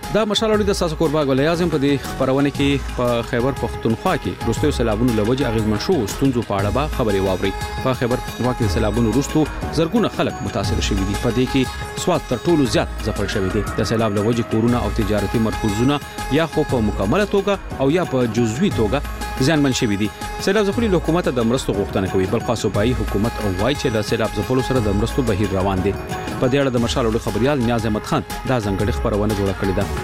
دا مشال د ساسو قربا ګل اعظم په دې خبرونه کې په خیبر پختونخوا کې وروستیو سیلابونو لوجه اغیزمن شو ستونزو په اړه به خبري واوري. په خیبر پختونخوا کې سیلابونو وروستو زرګونه خلک متاثر شوي دي. په دې کې سواد تر ټولو زیات ځپل شوی دی. د سیلاب لوجه کورونه او تجارتي مرکزونه یا خو په مکمله توګه او یا په جزوي توګه زیانمن شوي دي. سیلاب ځپلي حکومت د مرستو غوښتنه کوي، بل خاصوبایي حکومت او وايي چې د سیلاب ځپلو سره د مرستو بهیر روان دي. په دې اړه د مشال خبريال نیاز احمد خان دا ځنګړي خبرونه جوړه کړې ده.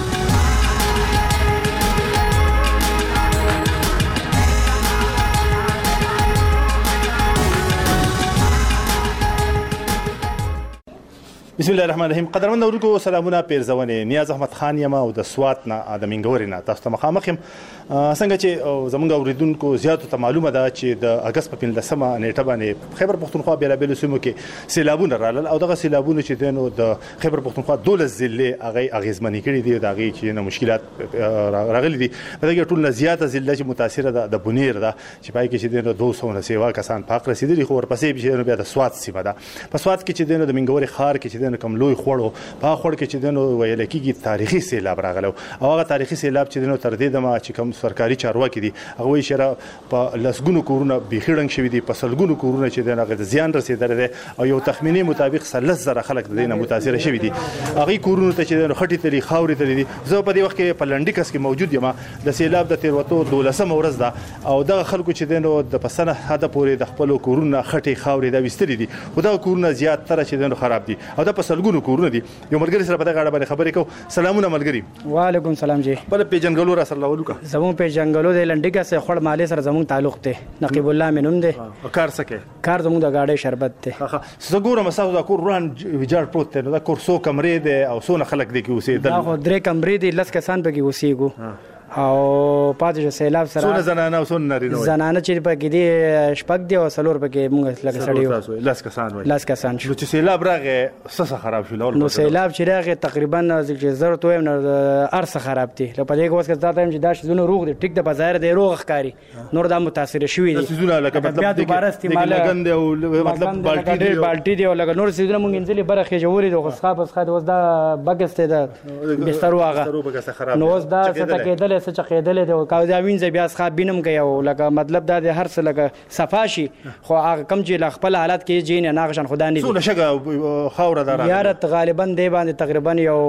بسم الله الرحمن الرحیم. قدرمن اورونکو سلامونه پیرزونه. نیاز احمد خان یم او د سوات نه د منګوري تاسو ته مخامخ یم. څنګه چې زمونږ اوریدونکو زیاتو ته معلومه ده چې د اگست په 15مه نیټه باندې خیبر پختونخوا بیلابل سیمو کې سیلابونه رالل او دغه سیلابونه چې دنو د خیبر پختونخوا 12 ضلع هغه اغیزمنې کړي دي. دغه چې مشکلات راغلي دي. دغه ټول نه زیاته ضلع چې متاثر ده د بنیر ده چې پای کې چې دنو 200 نه سیوا کسان پاک رسیدلي. خو ورپسې چې بیا د سوات سیمه ده. په سوات کې چې دنو د منګوري خار کې چې کوم لوی خوړو په خوړ کې چې دنو ویل کېږي تاریخي سیلاب راغلو او هغه تاریخي سیلاب چې دنو تر دې دمه چې کوم سرکاري چارواکي دي هغه وی شره په لسګونو کورونه بيخړنګ شوی دي، په سلګونو کورونه چې دغه د زیان رسیدل دي او یو تخمینی مطابق 30,000 خلک د دې متاثر شوی دي. هغه کورونه ته چې خټي تلي خاوري تلي دي. زه په دې وخت کې په لنډیکس کې موجود یم. د سیلاب د تیروتو 12مه ورځ ده او دغه خلکو چې دنو د پسنه حد پورې د خپل کورونه خټي خاوري دا وستري دي. خو دا کورونه زیات تر چې دنو خراب دي او د پسلګونو کورونه دي. یو ملګری سره په دغه اړه باندې خبرې کوو. سلامونه ملګری. وعلیکم سلام جی. بل پیجنګلو را سره ولوکا زمون پیجنګلو د لنډیکا سره خړ مالې سره زمون تعلق ته نقیب الله منوم ده. کار سکه کار زمون د گاډي شربت ته. زګوره مساو دا کور روان ویجاړ پروت ته دا کور 100 کمرې ده او 100 خلک دي کې اوسېدل. دا خو درې کمرې دي لس کسان په کې اوسېګو او پاتې سیلاب سره څونه زنانه او څونه نارینه زنانه چې په کې دي شپږ دي او څلور په کې موږ لکه سړیو لاس کسان وای لاس کسان شو. چې سیلاب راغې سسه خراب شو. نو سیلاب چې راغې تقریبا چې زر تو نو ارسه خراب دي. په دې کې اوس کې ځاته چې دا شزونه روغ دي ټیک د بازار دی روغ ښکاری نور د متاثر شوی دي. شزونه لکه بیا دوباره استعمال لګند او مطلب بالټي دی او لکه نور شزونه موږ انځلې برخه جوړې د غصخه اوس دا بغسته د بستر واغه نو اوس دا څه کېدل څه کېدل او کاوځه وینځ بیا ښه بینم کوي او لکه مطلب دا د هر څه لکه صفاشي خو هغه کم چې خپل حالت کې جین نه غشن خدا نه څونه شګه خاور دار یارت غالبا دی باندې تقریبا یو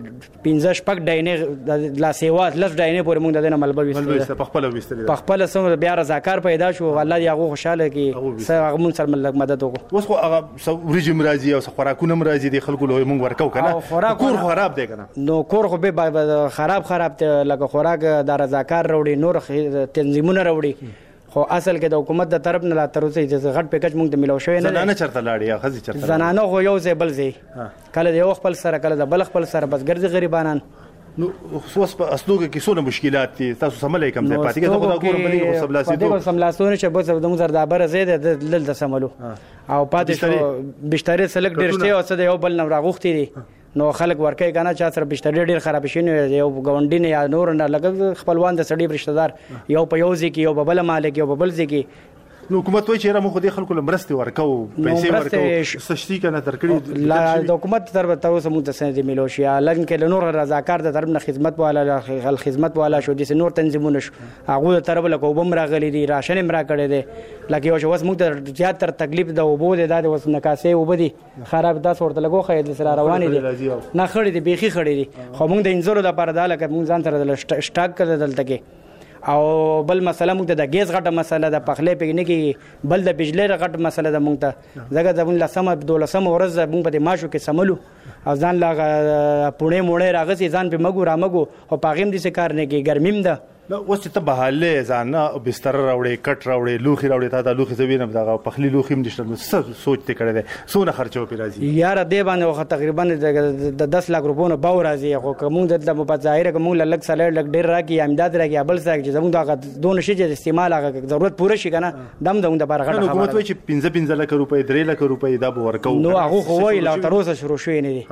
15 شپږ ډاینه لا سیوات لږ ډاینه پورې موږ د نه ملبل وستل په خپل وستل په خپل سم بیا رضاکار پیدا شو. الله دې هغه خوشاله کی هغه مون سره ملک مدد وکړو. اوس خو هغه رژیم راځي او خوراکونه راځي د خلکو له موږ ورکو کنه کور خراب دی کنه نو کور خو به خراب ته لکه خوراک د رضاکار راوړي نور تنظیمونه راوړي. خو اصل کې د حکومت د طرف نه لا تر اوسه چې غټ پیکج مونږ ته ملو شوی نه. زنانه چرته لاړي یا خزي چرته زنانه خو یو ځای بل ځای کله یو خپل سره کله د بل خپل سره بس ګرځي غریبانان. نو اوس په اسلوګه کې څونه مشکلات دي تاسو سملای کوم ځای پاتې کېږي. خو دا کور بلی او سبلاسي دوه سملاسونه چې بس د مزر د بره زید د د سملو او پاتې شو بشتري سلک ډېرشته او څه د یو بل نه راغوختي دي. نو خلک ورکه کنه چا سره بشتري ډېر خراب شي نو یو غونډین یا نور نه لګ خپلوان د سړي رشتہ دار یو په یو ځکه یو په بل مالک یو په بل ځکه. نو حکومت وایي چې موږ د خلکو لمرستي ورکو پیسې ورکو سشتي کنه درکړي لا د حکومت تر اوسه موږ ته سند ملو شي لکه کې نور رضاکار د طرف نه خدمت والا خدمت والا شو دي نور تنظیمونه شو هغه طرف له کوم راغلي دي راشن مرا کړي دي لکه یو اوس موږ ته زیات تر تکلیف د وبو د اوس نکاسې وبدي خراب د صورت لګو خې د سره روانې دي نه خړې دي بيخي خړې دي. خو موږ د انځورو د پردا لکه موږ ځان سره د سٹاک کړل دلته کې او بل مسله موږ د غیز غټه مسله د پخلې پګنې کې بل د بجلی غټه مسله د موږ ته زګه زمون لسمه 12 ورځ موږ په ماشو کې سملو او ځان لا پونه مونږه راغسي ځان په مګو را مګو او پاغیم دي کار نه کې ګرمیم ده. نو اوس ته بهاله ځان بستر راوړې کټ راوړې لوخي راوړې تا د لوخي زوینم دغه پخلی لوخي هم دشتل څه سوچ ته کړی دی سونه خرچو پی راځي یار دې باندې تقریبا د 10 لک روپونو باو راځي. خو کوم د په ظاهر کوم لک سره لک ډیر راکی امداد راکی بل څه چې زموږ دغه دون شي چې استعمال هغه ضرورت پوره شي کنه دم د لپاره غټه حکومت وایي چې 15 لک روپۍ 3 لک روپۍ دا به ورکو. نو هغه خو وای لا تر اوسه شروع شوی نه دي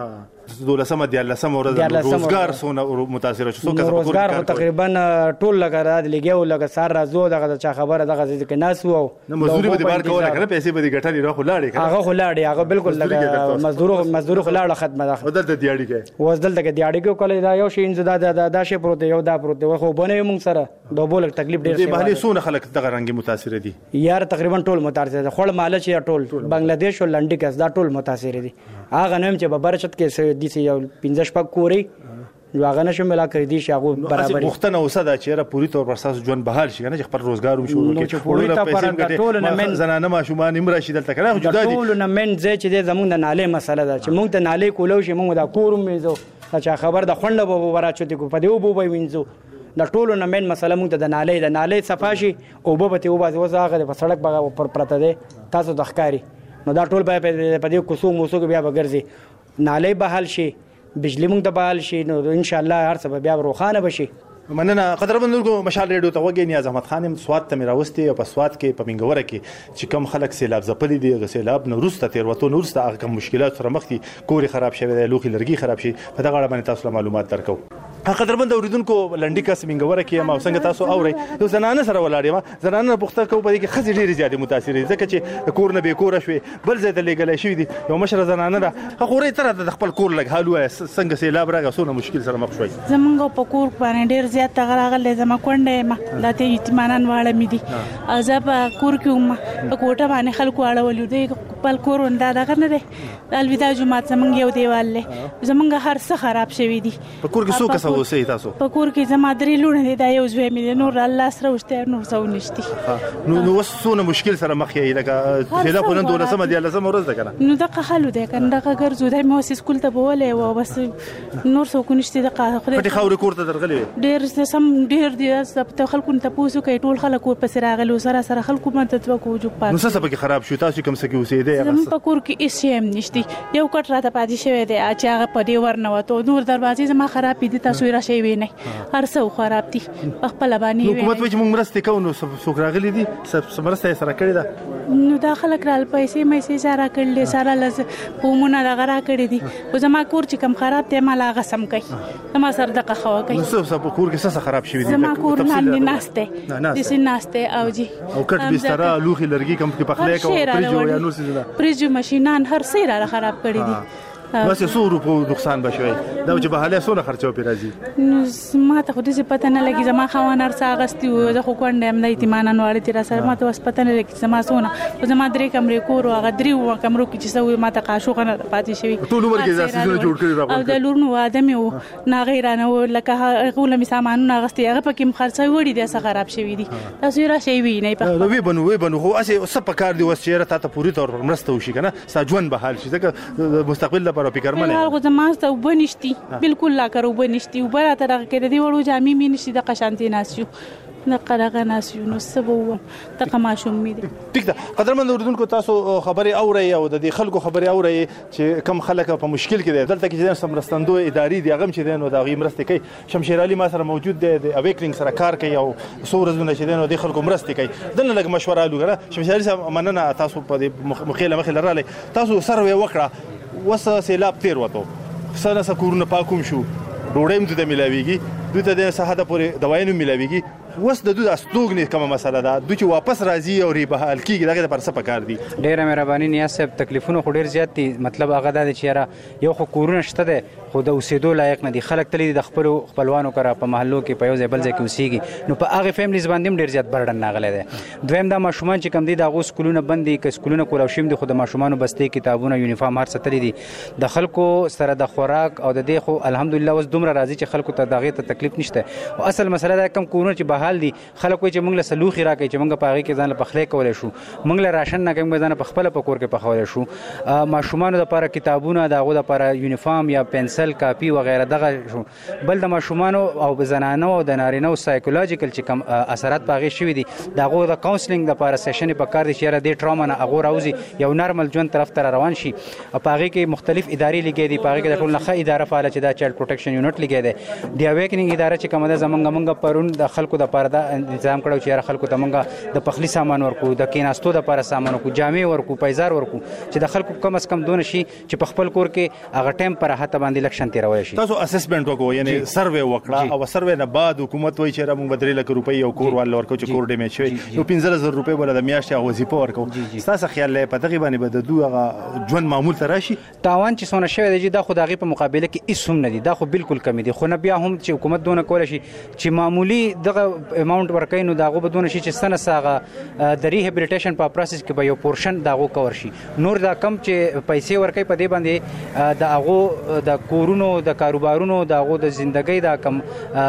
12 ورځ روزګار څونه متاثر شو؟ روزګار خو تقریبا ټول لګا را لګیو لګا سار راځو دغه چا خبره دغه کې ناس وو مزدوري به بار کوله کنه پیسې به ګټلې راخو لاړې هغه خو لاړې هغه بالکل لګا مزدور خو لاړه ختمه ده ودلته دیاړي کې وزدل دغه دیاړي کې کولای دا یو شی انځ دا شی پروت یو دا پروت خو بونه مونږ سره دوبول تکلیف ډیر دی محلي سونه خلک دغه رنګ متاثر دي یار تقریبا ټول متاثر دي خړ مال چې ټول بنگلاديش او لنډي کس دا ټول متاثر دي هغه نیم چې ببرچت کې دي سي یو 15 پک کوري هغه نشو ملا کړی دي شاغو برابر مختنه اوسه چې را پوری تور پر اساس ژوند بحال شي نه چې خپل روزګار شروع کړي پوری ته پرانګه ټول نه من زنانه ماشومان امر شي دلته کنه جدا دي ټول نه من چې زمونږ د ناله مسله ده چې موږ ته ناله کولو شي موږ دا کوروم میزو چې خبر د خنډ به ورچته کو په دیو بو وینځو د ټولو نه مین مسله موږ ته د نالۍ صفاشي او به ته وباسي وزاغه په سړک په پر پرته ده تاسو د ښکاری نو دا ټول به په دې کوسو موسو بیا به ګرځي نالۍ بحال شي بجلی موږ ته بحال شي نو ان شاء الله هر څه بیا روخانه بشي. مننه قدرمنو مشال ریډیو ته وګورئ نیاز احمد خان سواد ته میراوستي او په سواد کې په منګوره کې چې کم خلک سیلاب زپلي دي غ سیلاب نو روسته تیر وته نو روسته هغه کم مشکلات سره مخ دي کوري خراب شوی دی لوخي لرګي خراب شي په دغه اړه باندې تاسو معلومات درکو. قدرمن اوریدونکو لنډی کس منګوره کې ما څنګه تاسو اورئ نو زنانه سره ولاړ ما زنانه پوښتنه کوي په دې کې خزي ډیره زیاده متاثر دي ځکه چې کور نه به کور شوي بل ځای ته لګل شي دي یو مشره زنانه ده هغه تر د خپل کور لګ حالو څنګه سیلاب راغی سونه مشکل سره مخ شوي زمونږ په کور باندې ډیر زیات تغراغله زما کونډه ما د ته اطمینان واړه مې دي ازب کور کې ما په کوټه باندې خلکو اړول دي خپل کور انده دغه نه دي الودا جمعه زمونږ یو دیوال له زمونږ هر څه خراب شوی دي په کور کې څو کس اوسئ تاسو په کور کې زما درې لونه دي دا یو زوی مې نور الله سره وشته نور څو نشتی نو وسونه مشکل سره مخ یې لکه سیلاب خو نن 12 دی 12 ورځ ده کنه نو دغه حالو ده کنه دغه ګرځو د مو سکول ته بوله او بس نور څو کو نشتی دغه خدای پټي خاورې کور ته درغلي ډیر سم ډیر دي سبته خلکو ته پوسو کوي ټول خلکو په سره غلو سره خلکو مته تو کو جو پات نو څه سبا کې خراب شو تاسو کوم څه کې اوسېده زم په کور کې هیڅ هم نشتی یو کټ راته پاتې شوی دی چې هغه په دې ورنه وته نور دروازې زما خراب دي تاسو را شي ویني هر څه خراب دي خپل باندې حکومت وایي موږ مرسته کوو نو څوک راغلي دي مرسته سره کړی ده نو دا خلک رال پیسې مې سره کړل سره لز پومونه دغه را کړی دي او زما کور چې کم خراب دی ما لا غسم کوي زما سر دغه خوا کوي نو څه په کور کې څه خراب شوی دي زما کور باندې ناشته د سین ناشته او جی او کټ بستر لوخي لرګي کم کې پخلې کوي پریجو یا نو څه پریجو ماشینان هر څه را خراب کړی دي بس 100 روپو نقصان بشوي دا چې به حاله سونه خرچو پی راځي نو ما ته خو دې پته نه لګي زما خوان هر څه غستي و زه خو کونډه هم د اطمینان واړی تیر سره ما ته وس پته نه لګي زما سونه زما درې کمرې کور او هغه درې کمرو کې چې سوي ما ته قاشوغه نه پاتې شوی ټول عمر کې ځاسې جوړ کړی راغلی او د لور نو ادمي و نه غیرانه و لکه غول می سامانونه غستي هغه پکې خرڅوي وړي دي څه خراب شوی دي تاسو را شي وی نه په وی بنو خو اسه څه پکار دی وسچره ته پوری تور مرسته وشي کنه ساجون به حال شي ځکه مستقبل لپاره فکر منه زما ته وبنشتي بالکل لا کرو وبنشتي وبره تر کې د دې وړو جامې مې نشي د قشانتي ناسیو نه قرغه ناسیو نو سبو ته قماشوم مې دي ټیک ده قدرمن اوریدونکو تاسو خبري اوري او د دې خلکو خبري اوري چې کم خلک په مشکل کې دي دلته کې چې سمرستندو اداري دي هغه چې دین او د غي مرسته کوي شمشیر علي ما سره موجود دی د اویکلینګ سره کار کوي او سورزونه چې دین او د خلکو مرسته کوي دنه لګ مشوره لګره شمشیر علي مننه تاسو په مخیله مخې لراله تاسو سره وکړه وسه سیلاب تیر وته سره سکورونه پاکوم شو ډوډۍ هم ته ملاويږي دوی ته د صحه پورې دوايانو ملاويږي وس د دوی استوګنې کومه مسله ده دوی چې واپس راځي او ری بحال کیږي دغه پر څه پکار دي ډیره مهرباني نیاز صاحب تکلیفونه خو ډیر زیات دي مطلب هغه د چیرې یو خو کورونه شته ده خو د اوسېدو لایق نه دي خلک تللی د خپلوانو کرا په محلو کې په یو ځای بل ځای کې اوسېږي نو په هغه فیملیز باندې ډیر زیات برډن ناغلی دی دویم دا ماشومان چې کم دي د هغو سکولونه بند دي که سکولونه کولاو شوي دي خو د ماشومانو بستې کتابونه یونیفارم هر څه تللی دي د خلکو سره د خوراک او د دې خو الحمدلله اوس دومره راځي چې خلکو ته د هغې ته تکلیف نشته او اصل مسله دا کم کورونه چې بحال دي خلک وایي چې موږ له سلوخي راکوي چې موږ په هغې کې ځان له پخلی کولی شو موږ له راشن نه کوي موږ ځان په خپله په کور کې پخولی شو ماشومانو دپاره کتابونه د هغو دپاره یونیفارم یا پنسل پنسل کاپي وغیرہ دغه شو. بل د ماشومانو او زنانو او د نارینه او سایکولوژیکل چې کوم اثرات پاغي شوي دي دغه د کاونسلینګ لپاره سیشن په کار دي چې د ټراما نه هغه راوځي یو نارمل ژوند طرف ته روان شي. پاغي کې مختلف ادارې لګي دي پاغي کې د ټول نه اداره فعال چې دا چایلډ پروټیکشن یونټ لګي دي. د اویکنینګ اداره چې کومه د زمونږ پرون د خلکو د لپاره د تنظیم کړو چې خلکو ته مونږه د پخلی سامان ورکو د کیناستو د لپاره سامان ورکو جامې ورکو پیزار ورکو چې د خلکو کم از کم دون شي چې په خپل کور کې هغه ټایم پر هته باندې لکشن تیروي شي. تاسو اسسمنت وکړو یعنی سروې وکړه او سروې نه بعد حکومت وایي چې موږ 3 لک روپۍ یو کور ول ورکو چې کور ډیمیج شوی نو 15000 روپۍ بل د میاشتې وظیفه ورکو. تاسو خیال لرئ په دغه باندې به د دوه ژوند معمول ته راشي؟ تاوان چې څونه شوی دی دا خو دغه په مقابله کې هیڅ هم نه دي دا خو بالکل کم دي. خو نه بیا هم چې حکومت دونه کول شي چې معمولی دغه اماونت ورکړي نو دغه بدون شي چې سنه ساغه د ریهابلیټیشن په پروسس کې به یو پورشن دغه کور شي. نور دا کم چې پیسې ورکړي په دې باندې د هغه د کورونو د کاروبارونو د هغه د ژوندۍ د کم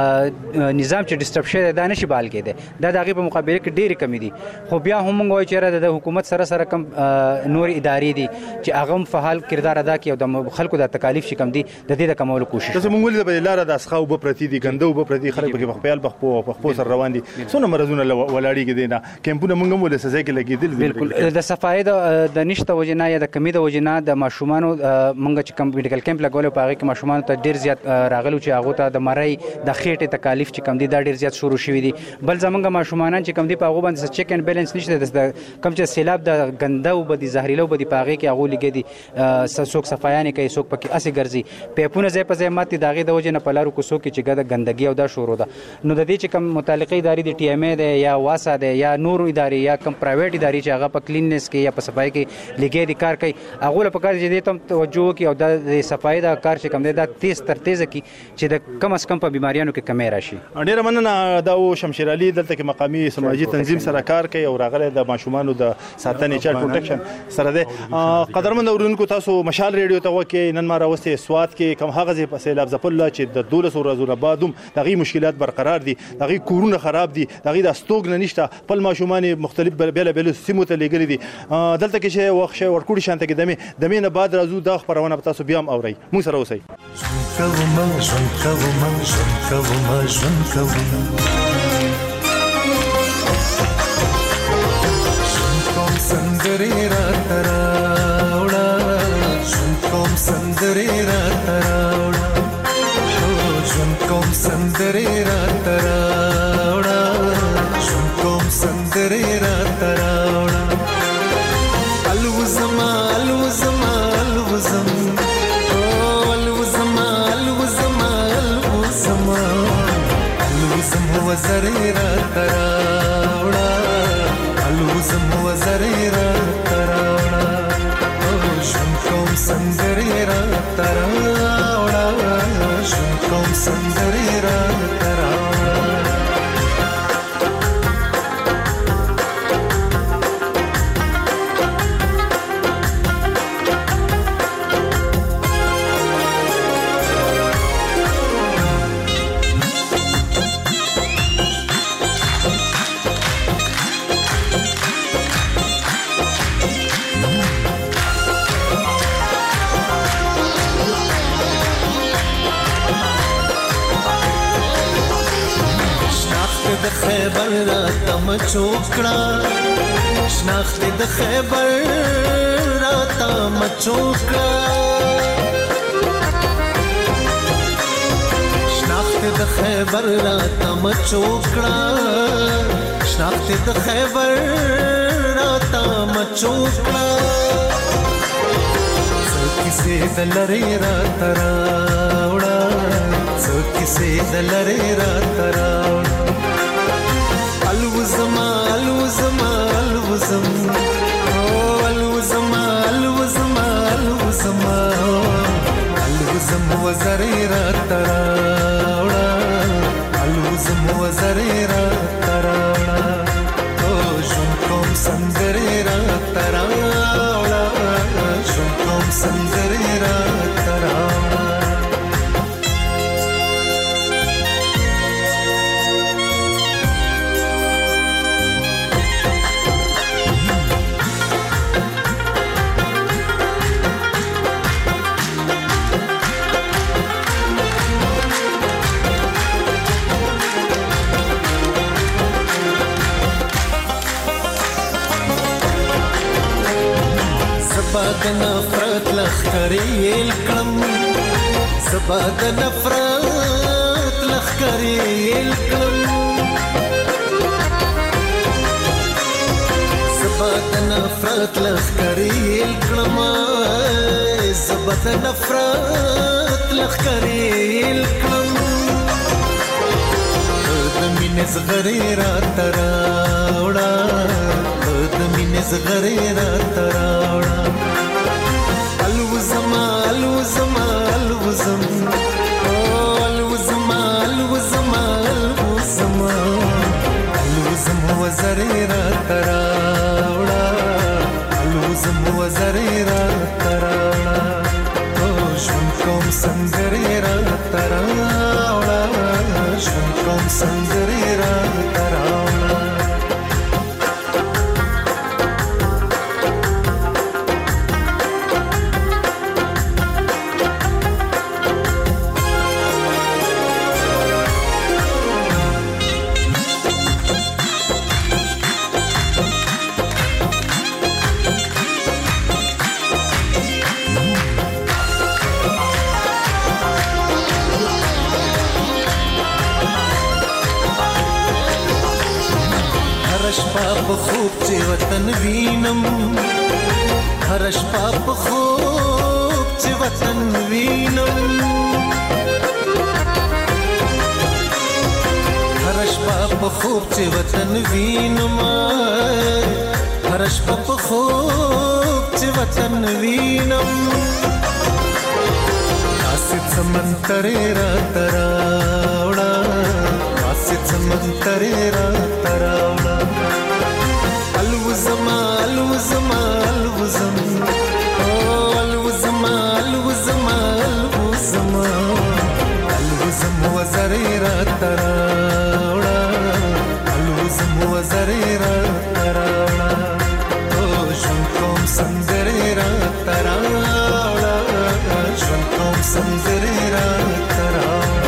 نظام چې ډیسټرب شي دا نشي بال کېده دا دغه په مقابله کې ډېری کمی دي. خو بیا هم موږ وایو چې د حکومت سره کم نور ادارې دي چې هغه فعال کردار ادا کوي او د خلکو د تکالیف چې کم دي د دې د کمولو کوشش. تاسو مونږ ولې د لار د اسخاو په پرتی دي ګنده او په پرتی خلک په خپل بخپو سره روان دي څونه مرزونه ولاړی کې دي نه کیمپونه مونږ هم ولې سزا کې لګیدل. بالکل د صفای د نشته وجنا یا د کمی د وجنا د ماشومان مونږ چې کم میډیکل کیمپ لګول په هغه کې ماشومان ته ډیر زیات راغلو چې هغه ته د مړی د خېټه تکالیف چې کم دي دا ډیر زیات شروع شوی دي. بل زمونږ ماشومان چې کم دي په هغه باندې چیک اینڈ بیلانس نشته د کم چې سیلاب د ګنده او بدی زهريلو بدی په هغه کې هغه لګي دي څوک صفایانه کوي څوک پکې اسې ګرځي پیپونه ځای په ځای ماتي داغه د وجه نه پلارو کو څوک چې ګد ګندګي او دا شروع ده. نو د دې چې کم متعلقه ادارې دي ټي ام ای ده یا واسا ده یا نور ادارې یا کم پرایویټ ادارې چې هغه په کلیننس کې یا په صفای کې لګي دي کار کوي هغه له پکار چې دې تم توجه کوي او د صفای دا کار چې کم دی دا تیز تر تیز کی چې د کم از کم په بیماریانو کې کمی راشي. ډیر مننه دا شمشیر علي دلته کې مقامی سماجی تنظیم سره کار کوي او راغله د ماشومانو د ساتنې چایلډ پروټیکشن سره ده. قدرمن اورونکو تاسو مشال ریډیو ته وکي نن ما راوستي سواد کې کوم هغه ځای په سیلاب ځپل چې د 1200 ورځې بعد هم دغه مشکلات برقرار دي دغه کورونه خراب دي دغه د استوګ نه نشته خپل ماشومان مختلف بیل سیمو ته لګل دي دلته کې شی وخت شی ورکوړي شانته کې دمه نه بعد راځو دا خبرونه په تاسو بیا هم اوري مو سره اوسئ. سندري رات راوړه کوم سندري رات راوړه کوم سندري رات راوړه کوم سندري رات راوړه الوزما الوزما الوزم الوزما الوزما الوزما الوزم وزري رات راوړه الوزم وزري رات راوړه کوم سندري رات راوړه کوم سندري رات راوړه. د خیبر راتم چوکړه شناخت د خیبر راتم چوکړه شناخت د خیبر راتم چوکړه شناخت د خیبر راتم چوکړه څوکې د لری رات راوړه څوکې د لری رات راوړه الوزما الوزما الوزم الوزما الوزما الوزما الوزم وزري رات راوړه الوزم وزري رات راوړه کوم سندري رات راوړه کوم سندري رات راوړه. سبا د نفرت لخکرې کړم سبا د نفرت لخکرې کړم سبا د نفرت لخکرې کړم سبا د نفرت لخکرې کړم د مینې زغرې راته راوړه د مینې زغرې راته راوړه الوزما الوزما الوزم الوزما الوزما الوزما الوزم وزرې راته راوړه الوزم وزرې راته راوړه ژوند کوم سندرې راته راوړه ژوند کوم سندرې راته راوړه په خوب چې وطن وینم هر شپه په خوب چې وطن وینم هر شپه په خوب چې وطن وینم هر شپه په خوب چې وطن وینم آسد سمندرې راته راوړه آسد سمندرې راته راوړه الوزما الوزما الوزم الوزما الوزما الوزما الوزم وزرې راته راوړه الوزم وزرې راته راوړه ژوند کوم سندرې راته راوړه ژوند کوم سندرې راته راوړه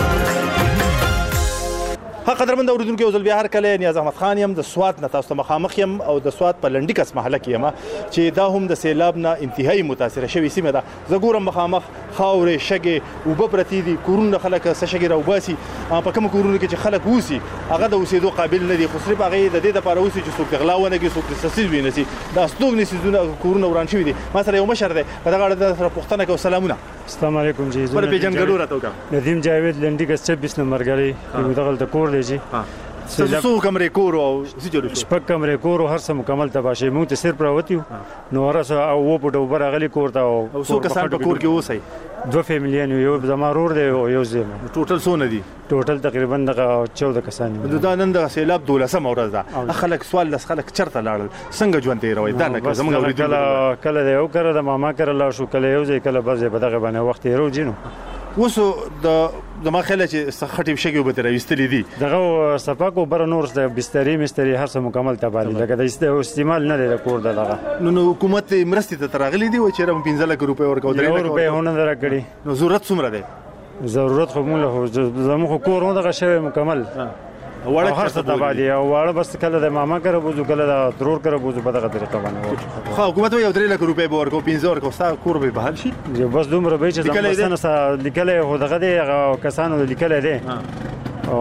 قدرمن اوریدونکو ځل بیا هر کله نیاز احمد خان یم د سوات نه تاسو ته مخامخ یم او د سوات په لنډی کس محله کې یم چې دا هم د سیلاب نه انتهایی متاثره شوی سیمه ده زه ګورم مخامخ خاورې شګې اوبه پرتې دي کورونه خلک څه شګې راوباسي په کوم کورونه کې چې خلک اوسي هغه د اوسېدو قابل نه دي خو صرف هغه د دې لپاره اوسي چې څوک غلا ونه کوي څوک تسهیل ویني دا ستوګنې سيزونه کورونه وران شوي دي ما سره یو مشر دی په دغه اړه سره پوښتنه کوم سلامونه السلام علیکم جی پر پیجنګلو راته وکړه ندیم جاوید لنډی کس 26 نمبر غړي یو دغه د کور دی جی څو کمرې کور او څه جوړ شو شپږ کمرې کور او هر څه مکمل تباہ شي موږ ته صرف راوتیو نو ورسره او و په ډوبر غلي کور ته او څو کسان په کور کې اوسئ دو فیملیان یو زما رور دی او یو زما ټوټل څونه دي ټوټل تقریبا دغه 14 کسان دي دا نن د سیلاب 12 ورځ ده خلک سوال لس خلک چرته لاړل څنګه ژوند دی روي دا نه زموږ اوریدل کله یو کړه د ماما کړه لا شو کله یو ځای کله بځه په دغه باندې وخت یې روجینو وسو د ما خیال چې سخټي شګي به تر وستلې دي دغه صفاکو بر نور د بسترې مستری هر څه مکمل تبالی لکه د استعمال نه لري کور دغه نو حکومت مرستې ته ترغلي دی و چې رم 15 لک روپے ورکو 3 لک روپے هونه درکړي نو ضرورت څومره دی ضرورت خو موږ زموږ کور دغه شوی مکمل وړه هر څه تبالی او وړه بس کله د ماما کړه بوزو کله د ترور کړه بوزو په دغه طریقه باندې خو حکومت یو 3 لک روپے به ورکو 15 ورکو ستا کور به بحال شي بس دومره به چې زموږ سره لیکل هو دغه دی کسانو لیکل دی او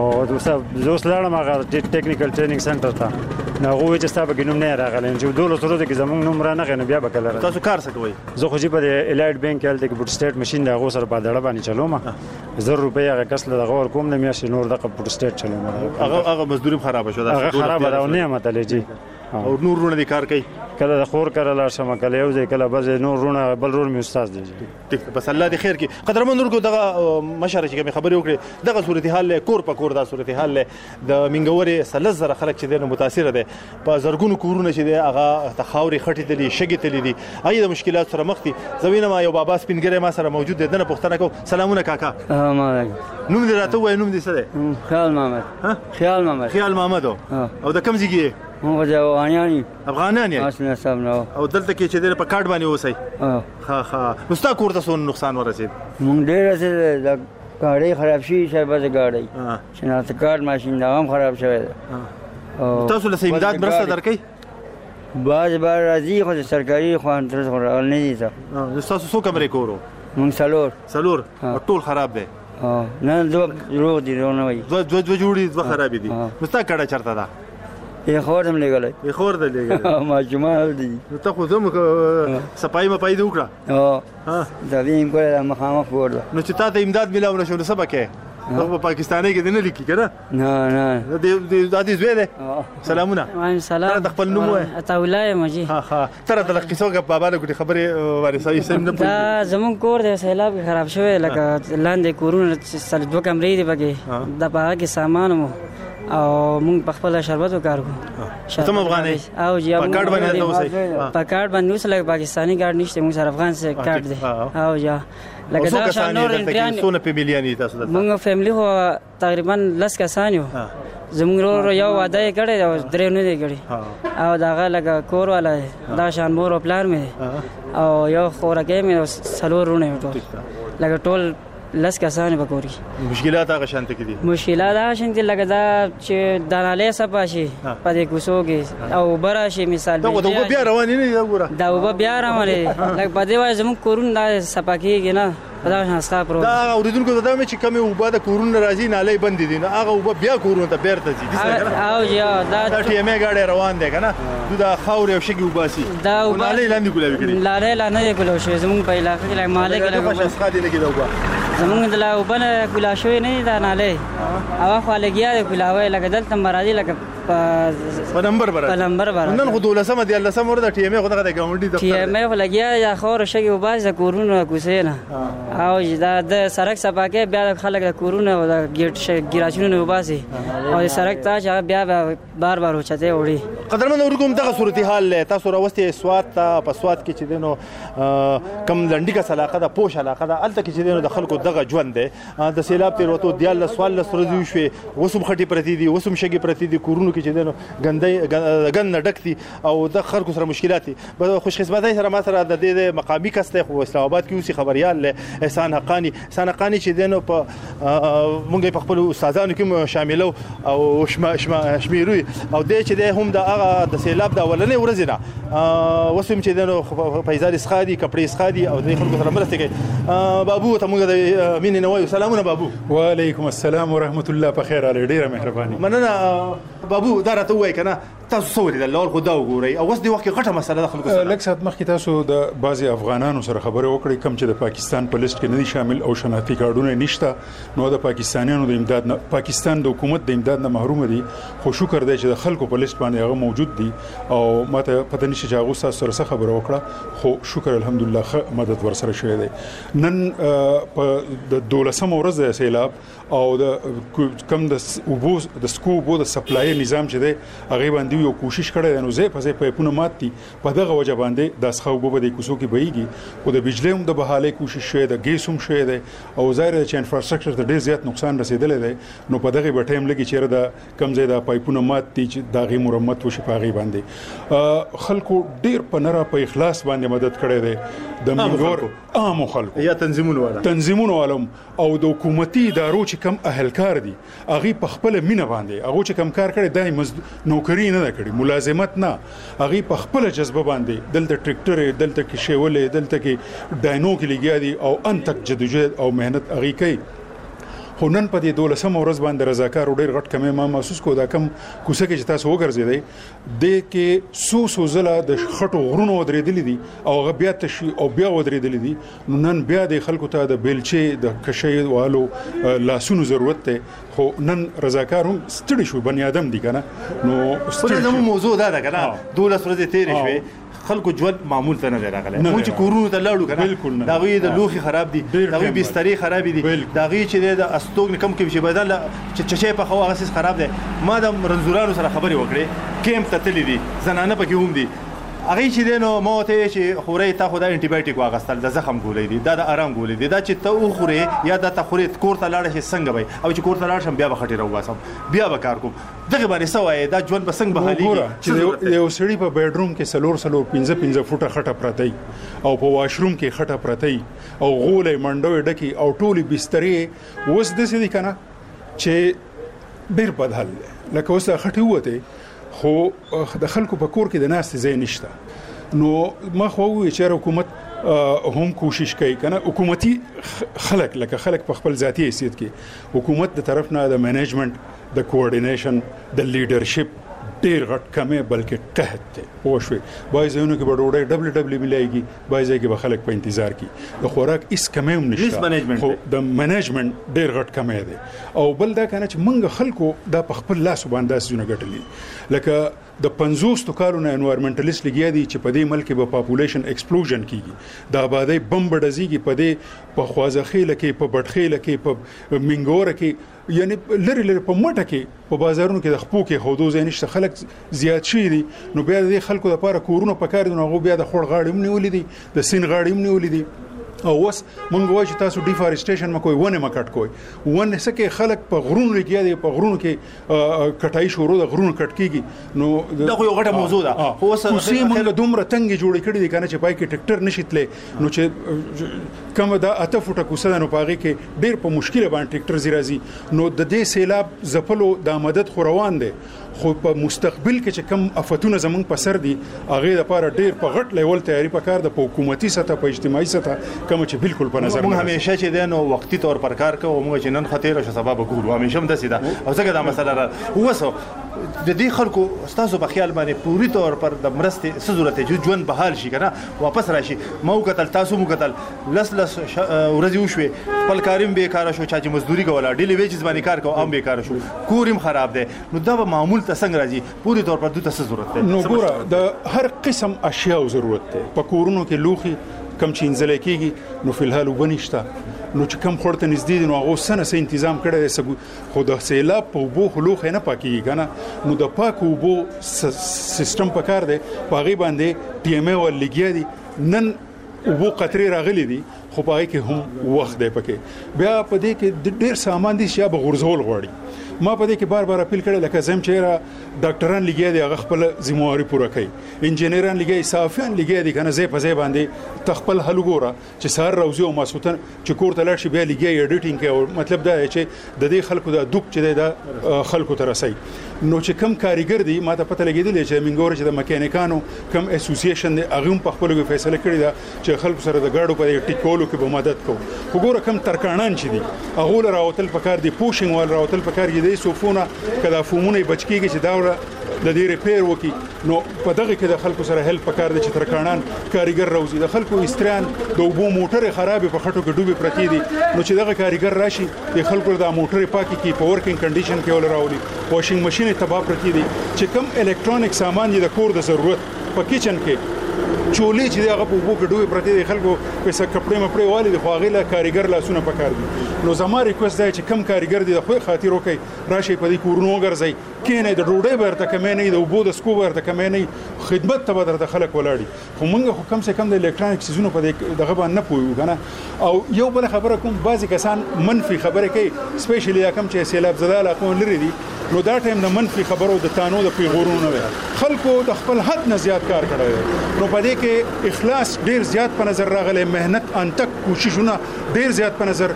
زه اوس لاړم هغه ټیکنیکل ټریننګ سنټر ته نو هغه چې تاسو به نوم نه راغلی چې دولت سره کې زمونږ نوم را نه غنه بیا به کله تاسو کار څه کوئ زه خو چې په الایټ بانک کې هلته کې بوت سټیټ ماشين دا غو سره په دړه باندې چلوم 1000 روپۍ هغه کس له غور کوم نه میاشي نور د بوت سټیټ چلوم هغه مزدوري خراب شو دا خراب دا نه متل جی او نور رونه دي کار کوي کله د خور کړه لا شمه کله یو ځای کله بز نور رونه بل رون می استاد دی بس الله دې خیر کې قدرمن نور کو دغه مشره چې خبرې وکړي دغه صورتحال کور په کور دا صورتحال د منګوري سلز زره خلک چې د متاثر دي په زرګونو کورونه چې دی هغه تخاوري خټې دي شګې تلې دي اې د مشکلات سره مخ دي زوینه ما یو بابا سپینګره ما سره موجود دی نه پښتنه کو سلامونه کاکا نوم دې راته وای نوم دې څه دی خیال محمد او د کم ځای موږ د افغانان یې اسنه صاحب نو او دلته کې چې د په کارت باندې اوسئ ها نو ستا کور ته څو نقصان ورسید موږ ډېر څه د ګاډي خراب شي شربت ګاډي شناخت کارت ماشين دا هم خراب شوی تاسو له امداد مرسته درکې بعض بار راځي خو د سرکاري خوان تر څو راغلی نه دي څه تاسو څو کمرې کورو مونږ څلور ټول خراب دی نه روغ دي نه وایي دوه جوړې دوه خرابې دي نو ستا کډه چېرته ده یې خور هم لېږلی خور ده لېږلی ماشومان هلته دي نو ته خو زموږ صفایي مپایي دې وکړه دا ویم کړی دا مخامخ کور ده نو چې تا ته امداد میلاو نه شو نو څه به کوې ته په پاکستاني کې دې نه لیکي که نه نه دا دې زوی دی سلامونه وعلیکم سلام د خپل نوم ووایه عطاالله یم جي ته راته د قیسو بابانه ګوتې خبرې باندې صحیح نه دا زمونږ کور دی سیلاب کې خراب شوی لکه لاندې کورونه 2 کمرې دي پکې د په هغه کې سامان مو او مونږ په خپل شربت وکړو ته افغاني او جی په کارت باندې اوسې په کارت باندې اوس لکه پاکستاني کارت نشته مونږ سره افغان سره کارت دی او جا لکه دا شانور انډریان څونه په مليانې تاسو دلته مونږ فیملی خو تقریبا 10 کسان یو زموږ ورو یو واده کړی او درې نه دی کړی او داغه لکه کور والا دا شان مور او پلان مې او یو خورکه مې سلورونه ټول لکه ټول لس کسان به کوري مشکلات هغه شانت کې دي مشکلات هغه شانت لکه دا چې داناله صفاشي په دې کوڅو کې او براشي مثال دا بیا روان نه دی وګوره دا بیا روان دی لکه په دې وای زموږ کورونه دا صفاکیږي نه دا شانستا پرو دا اوریدونکو دا مې چې کمی وبا د کورونه راځي نالې بند دي نه هغه وبا بیا کورونه ته بیرته ځي او یا دا ټي ام ګاډي روان دي کنه دا خاور او شګي وباسي دا نالې لاندې ګلابي کړي نالې لاندې ګلو شي زموږ په علاقې کې مالک لګي دا ښه دي لګي دا وبا زمونږ د لا وبنه ګلا شوی نه دا نالې هغه خو لګیا دی ګلاوي لکه دلته مرادي لکه په نمبر برابر نن خو 12 دی 12 ورته ټي ام خو د ګاونډي د ټي ام خو لګیا یا خور شګي وباس د کورونو کوسینه او دا د سړک سپاکه بیا خلک د کورونو او د ګیټ ګراچونو وباسي او د سړک ته بیا بار بار وچته وړي قدرمن ورکوم دغه صورتحال له تاسو راوستي سواد ته په سواد کې چې دینو کم لنډی کا علاقه ده پوش علاقه ده الته کې چې دینو د خلکو دغه ژوند ده د سیلاب تیر وته دیال سوال سره شوي وسم خټي پرتی دي وسم شګي پرتی دي کورونو کې چې دینو ګندې ګند ډکتي او د خلکو سره مشکلات دي خوش قسمتۍ سره ما سره د دې مقامی کسته خو اسلام آباد کې اوسې خبريال له احسان حقانی چې دینو په مونږ په خپل استادانو کې شاملو او شمیروي او د چې د هم د هغه د سیلاب د اولنې ورځې نه وسم چې دینو پیزار اسخادي کپړې اسخادي او د خلکو سره مرسته کوي بابو ته مونږ د مين نه وایو سلامونه بابو وعلیکم السلام ورحمت الله په خیر علي ډیره مهرباني مننه بابو دا راته وای کنه تاسو سوري د لور خدا وګورئ او اوس د وخت غټه مسله د خلکو سره لکه سات مخکې تاسو د بعضي افغانانو سره خبرې وکړې کم چې د پاکستان په لیست کې نه دي شامل او شناختی کارډونه نشته نو د پاکستانیانو د امداد نه پاکستان د حکومت د امداد نه محروم دي خو شکر دی چې د خلکو په لیست باندې هغه موجود دي او ماته پته نشي چې هغه تاسو سره خبره وکړه خو شکر الحمدلله مدد ورسره شوی دی نن په د 12 ورځ د سیلاب او د کم د اوبو د سکو بو د سپلای نظام چې دی هغه باندې یو کوشش کړی نو زه په پایپونه ماتي په دغه وجه باندې د ښه وبو د کوڅو کې بهيږي او د بجلی هم د بحالي کوشش شوی د ګیس هم شوی دی او ظاهر چې انفراستراکچر ته ډیر زیات نقصان رسیدلی دی نو په دغه به ټایم لګي چې د کم ځای د پایپونه ماتي چې دغه مرمت وشي په هغه باندې خلکو ډیر په نره په اخلاص باندې مدد کړی دی د منګور عام خلکو یا تنظیمونو علم او د حکومتي ادارو چې کم اهلکار دي هغه په خپل مینه باندې هغه چې کم کار کړي دای نوکری نه کړي ملازمت نه هغه په خپل جذبه باندې دلته ټریکټر دلته کې شیولې دلته کې ډاینو کې لګیا دي او ان تک جدوجہد او مهنت هغه کوي خو نن په دې 12 ورځ باندې رضاکار ډېر غټ کمی ما محسوس کو دا کم کوڅه کې چې تاسو وګرځیدئ د کې سو زله د خټو غرونو درېدلې دي او هغه بیا تشي او بیا ودرېدلې دي نو نن بیا د خلکو ته د بیلچې د کشي والو لاسونو ضرورت ته خو نن رضاکار هم ستړي شو بنی آدم دي کنه نو ستړي موضوع دا کنه 12 ورځې تیرې شوې خلکو ژوند معمول ته نه راغلی مونږ چې کورونو ته لاړو کنه دا غوي د لوخي خراب دي دا غوي بسترې خراب دي دا غوي چې د استوګ کم کې چې بدل چې په خو هغه سیس خراب دي ما د رنزورانو سره خبرې وکړې کیمپ ته تللی دي زنانه پکې هم دي هغه چې دینو موته چې خوري تا خدای انټي بایوټیک واغستل د زخم ګولې دي دا د آرام ګولې دي دا چې ته خوري یا د تخوري کور ته لاړ شي څنګه وي او چې کور ته لاړ شم بیا به خټي راوباسم بیا به کار کوم دغه باندې سوای دا ژوند به څنګه بحالي چې یو سړی په بیډروم کې 15 فوټه خټه پرتای او په واشروم کې خټه پرتای او غولې منډوي ډکی او ټولي بسترې وس د سې دي کنه چې ډیر بدحل لکه اوس خټي وته خو د خلکو په کور کې د ناستې ځای نشته. نو ما خو وی چې حکومت هم کوشش کوي کنه حکومتي خلک لکه خلک په خپل ذاتی حیثیت کې حکومت د طرف نه د منیجمنت د کوارډینیشن د لیډرشپ ډیر غټ کمې بلکې قحط دی وشوي. بعض ځایونو کې به ډوډۍ ډبل ملایږي، بعض ځای کې به خلک په انتظار کې د خوراک هیڅ کمې هم نشته، خو د منیجمنت ډیر غټ کمې دی. او بل دا کنه چې موږ خلکو دا په خپل لاس باندې ځونه ګټلې لکه د 50 کالونو انوایرمنټالیست لګیا دي چې په دې ملک به پاپولیشن ایکسپلوژن کیږي، د آبادی بم بډزيږي په دې په خوازخېل کې په بټخېل کې په منګور کې، یعنی لری په مټه کې په بازارونو کې د خپو کې خودو ځای نشته، خلک زیات شي دي. نو بیا د خلکو لپاره کورونه پکار دي، نو هغه بیا د خور غاړې هم نیولې دي، د سین غاړې هم نیولې دي. او وس مونږ وایو چې تاسو ډیفارسټیشن مکوئ، ونه مکټ کوئ، ونه سکه خلک په غرونو لګیا دي، په غرونو کې کټای شروع د غرونو کټ کیږي. نو دا خو یو غټه موضوع ده. خو اوس موږ دومره تنګ جوړ کړی دي کنه چې پای کې ټریکټر نشیتلې، نو چې کوم دا اته فوټه کوسه نو پاږي کې ډیر په مشکل باندې ټریکټر زیرازي. نو د دې سیلاب زپلو د مدد خو روان دي، خو په مستقبل کې چې کم افتونه زمونږ په سر دي هغه لپاره ډیر په غټ لیول تیاری پکار د حکومتي سطح په اجتماعي سطح کوم چې بالکل په نظر موږ همیشه چې دنو وختي تور پر کار کوو، موږ چې نن خطر شو سبب ګورو همیشه هم دسي ده. او څنګه دا مسله وسو د دې خلکو تاسو په خیال باندې پوری تور پر د مرستې څه ضرورت دی ژوند بحال شي کنه واپس راشي. مو قتل تاسو مو قتل لس ورځې وشوي، خپل کاریم بیکاره شو، چا چې مزدوري کوله ډیلی ویجز باندې کار کوو ام بیکاره شو، کوریم خراب دی. نو دا به معمول ته څنګه راځي؟ پوری تور پر دوی ته څه ضرورت دی؟ نو ګوره د هر قسم اشیاء ضرورت دی. په کورونو کې لوخي کم چې انځل کېږي نو فلحال وبنشته، نو چې کم خورته نږدې دي نو هغه سنه سه تنظیم کړی دی. خو د سیلاب په وبو خلوخ نه پاکیږي کنه، نو د پاک وبو سیستم پکار دی، پاغي باندې ټي ام ای ولګیا دي. نن وبو قطرې راغلي دي، خو پاغي کې هم وخت دی پکې. بیا په دې کې ډېر سامان دي چې به غرزول غواړي. ما په دې کې بار اپیل کړی لکه زم چې ډاکټران لګیا دي هغه خپل ذمہواری پوره کوي، انجینران لګیا دي، صحافیان لګیا دي کنه زې په زې باندې تخپل حل ګوره چې سار روزي او ماسوتن چې کور ته لاړ شي بیا لګیا ایډیټینګ کوي. او مطلب دا چې د دې خلکو د دوک چې د خلکو ته رسي. نو چې کم کاریګر دي ما ته پته لګیدل چې منګور چې د مکانیکانو کم اسوسییشن دی هغه په خپل کې فیصله کړی دا چې خلکو سره د گاډو په ټیکولو کې به مدد کوو. وګوره کم ترکانان چې دي هغه راوتل پکار دي، پوشنګ وال راوتل پکار دي، سوفونه کدا فومونه بچکیږي چې دا د دې ریپیر وکي. نو په دغه کې د خلکو سره هیلپ پکار دي چې ترکانان کاریګر راوځي. د خلکو استریان د وبو موټر خرابې په خټو کې ډوبې پرتی دي، نو چې دغه کاریګر راشي د خلکو د موټر پاکي کې په ورکینګ کنډیشن کې ول راولي. واشینګ ماشین تباہ پرتی دي چې کم الکترونیک سامان د کور د ضرورت په کچن کې چولې چې هغه په وبو کې ډوبې پرتی دي، خلکو پیسې کپړې مپړې والي د خواغې له کاریګر لاسونه پکار دي. نو زما ریکوست دی چې کم کاریګر دي د خو خاطر وکي راشي په دې کورونو وګرځي کینې د ډوډۍ برته کمې نه، د وبو د سکو برته کمې نه، خدمت ته بدر د خلک ولاړي. خو موږ خو کم سے کم د الکترونیک سيزونو په دغه باندې نه پويو کنه. او یو بل خبره کوم بعضی کسان منفي خبره کوي، سپیشلی کم چې سیلاب زده علاقو لري دي، نو دا ټیم د منفي خبرو د تانو د پیغورونو نه خلکو د خپل حد نه زیات کار کړی. نو په دې کې اخلاص ډیر زیات په نظر راغلی، مهنت انتک کوششونه ډیر زیات په نظر،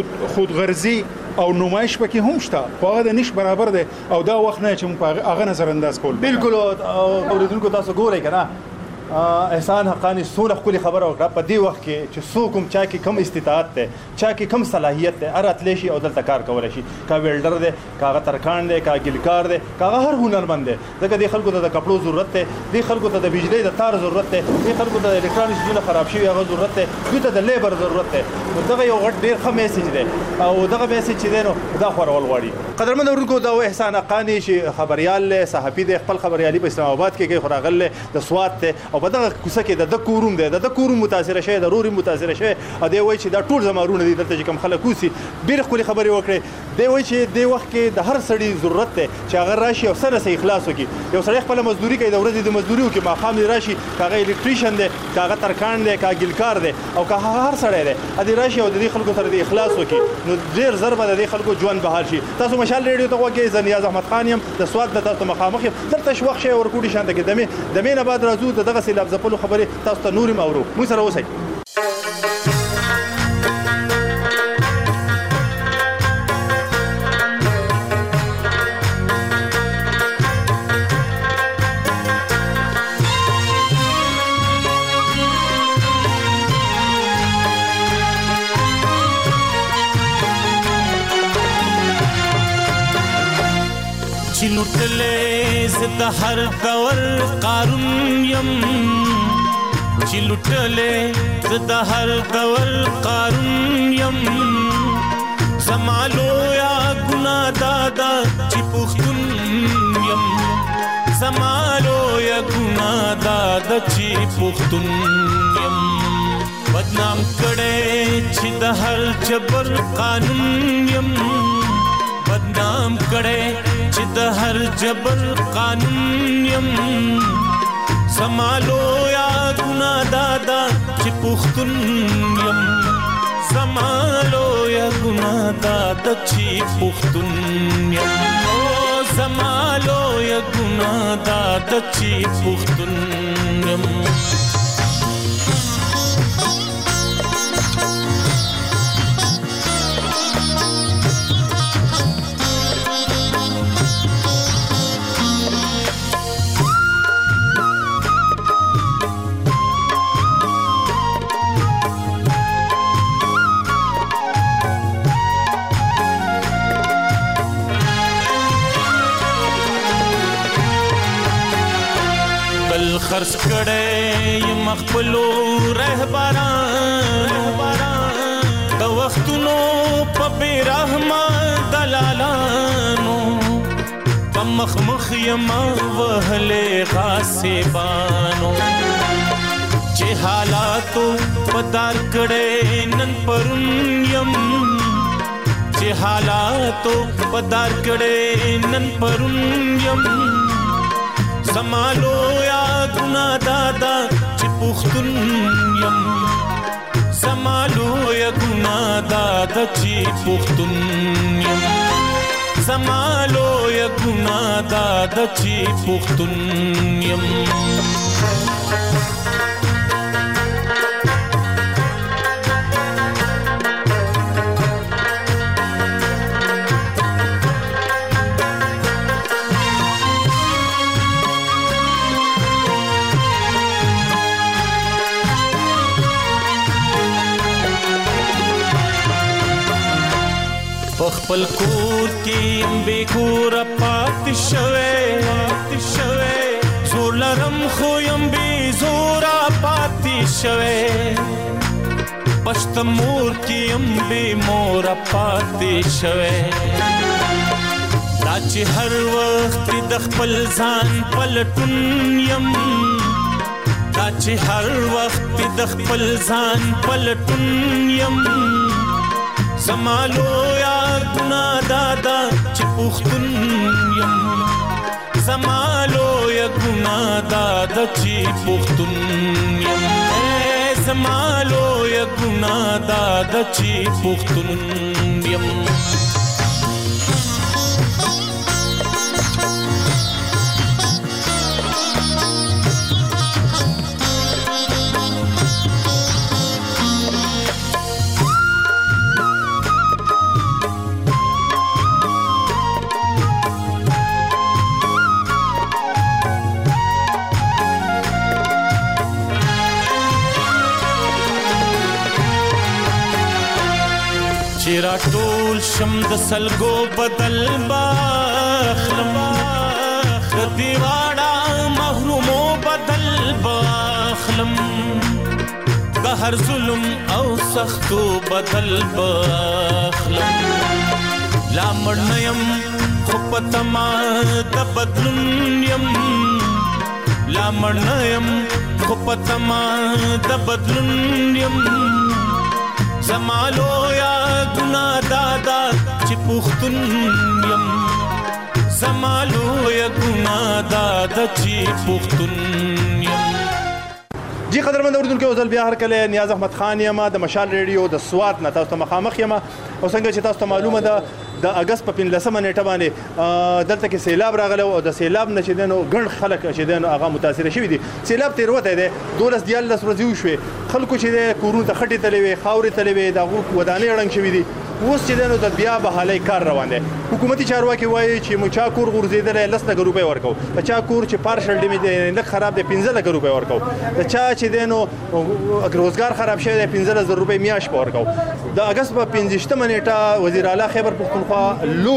خودغرضي او نمایش پکې هم شته، خو هغه د نش برابر دی. او دا وخت نه چې موږ هغه نظر انداز کول. بالکل اوریدونکو تاسو ګورئ کنه احسان حقانی سونه خپل خبره وکړه په دې وخت کې چې څوک هم چا کې کم استطاعت ده، چا کې کم صلاحیت ده، هر اتلی شي او دلته کار کولای شي. کا ویلډر ده، کا ترکان ده، کا ګلکار ده، کا هر هنرمند ده. ځکه دې خلکو ته د کپړو ضرورت ده، دې خلکو ته د بجلی د تار ضرورت ده، دې خلکو ته د الکترونیک سیزونه خراب شوی هغه ضرورت ده، دوی ته د لیبر ضرورت ده. نو دغه یو غټ ډیر ښه میسج ده او دغه میسج چې ده نو دا خورول غواړي. قدرمن اورونکو دا احسان حقانی چې خبريال له صحافي د خپل خبريالي په اسلام آباد کې خورغل د سواد ته او په دغه کوڅه کې د کوروم دی، د کوروم متاثر شوی، د روري متاثر شوی. ا دې وای چې دا ټول زمارونه دي دلته چې کم خلک اوسي ډیر خپل خبري وکړي. دی وای چې د وخت کې د هر سړي ضرورت ده چې هغه راشي او سره سه اخلاص وکړي. یو سړی خپل مزدوري کوي، د ورځې د مزدوري وکړي، ماخام راشي، کاغه الکتریشن دی، کاغه ترکان دی، کاغه ګلکار دی او کاغه هر سړی دی، ا دې راشي او د دې خلکو سره د اخلاص وکړي. نو ډیر ضربه د دې خلکو ژوند بحال شي. تاسو مشال ریډیو ته وګورئ، زه نیاز احمد خان یم د سواد د تاسو مخامخ دلته شوخ شي ورکوټي شانته کې دمه نه بعد راځو دغه سیلاب زپلو خبره تاسو ته نورم اورو. موږ سره اوسئ. چې د هر دور قارون یم چې لوټلې زه د هر دور قارون یم زما لویه ګناه دا ده چې پښتون یم زما لویه ګناه دا ده چې پښتون یم بدنام کړی چې د هر جبر قانون یم بدنام کړی چې د هر جبر قانون یم زما لویه ګناه دا ده چې پښتون یم زما لویه ګناه دا ده چې پښتون یم زما لویه ګناه دا ده چې پښتون یم خرڅ کړي یم خپلو رهبران د وختونو په بې رحمه دلالانو په مخ یم وهلې غاصبانو چې حالاتو په دار کړي نن پرون یم چې حالاتو په دار کړي نن پرون یم زما لویه ګناه دا ده چې پښتون یم زما لویه ګناه دا ده چې پښتون یم زما لویه ګناه دا ده چې پښتون یم خپل کور کې بے کور پات شوه زور لرم خو یم بے زور پات شوه پښت مور کې یم بے مور پات شوه دا چې هر وخت د خپل ځان پلټون یم دا چې هر وخت د خپل ځان پلټون یم زما لویه ګناه دا ده چې پښتون یم زما لویه ګناه دا ده چې پښتون یم زما لویه ګناه دا ده چې پښتون یم چیرا ټول شم د سلګو بدل باخلم د دیواړه محرومو بدل باخلم د هر ظلم او سختو بدل باخلم لا مړنیم خو پتما د بدلون یم لا مړنیم خو پتما د بدلون یم زما لویه ګناه دا ده چې پښتون یم زما لویه ګناه دا ده چې پښتون یم جی قدرمن اوریدونکو اوس بیا هر کله نیاز احمد خان یم د مشال ریډیو د سوات نه تاسو ته مخامخ یم او څنګه چې تاسو ته معلومه ده د اگست په 15مه نیټه باندې دلته کې سیلاب راغلی او د سیلاب نه چې دنو ګڼ خلک چې دنو هغه متاثر شوي دي سیلاب تیر وته دی 12 ورځې وشوي خلکو چې د کورونو ته خټې تلې وي خاورې تلې وي د ودانې رنګ شوي دي اوس چې دنو د بیا بحالي کار روان دی حکومتي چارواکي وایي چې مو چا کور غورځیدل 10 لک روپۍ ورکو د چا کور چې پارشل ډیمیج دی نه خراب دی 15 لک روپۍ ورکو د چا چې دنو روزګار خراب شوی دی 15000 روپۍ میاش ورکو د اگست په 15مه نیټه وزیر اعلی خیبر پختونخوا لوی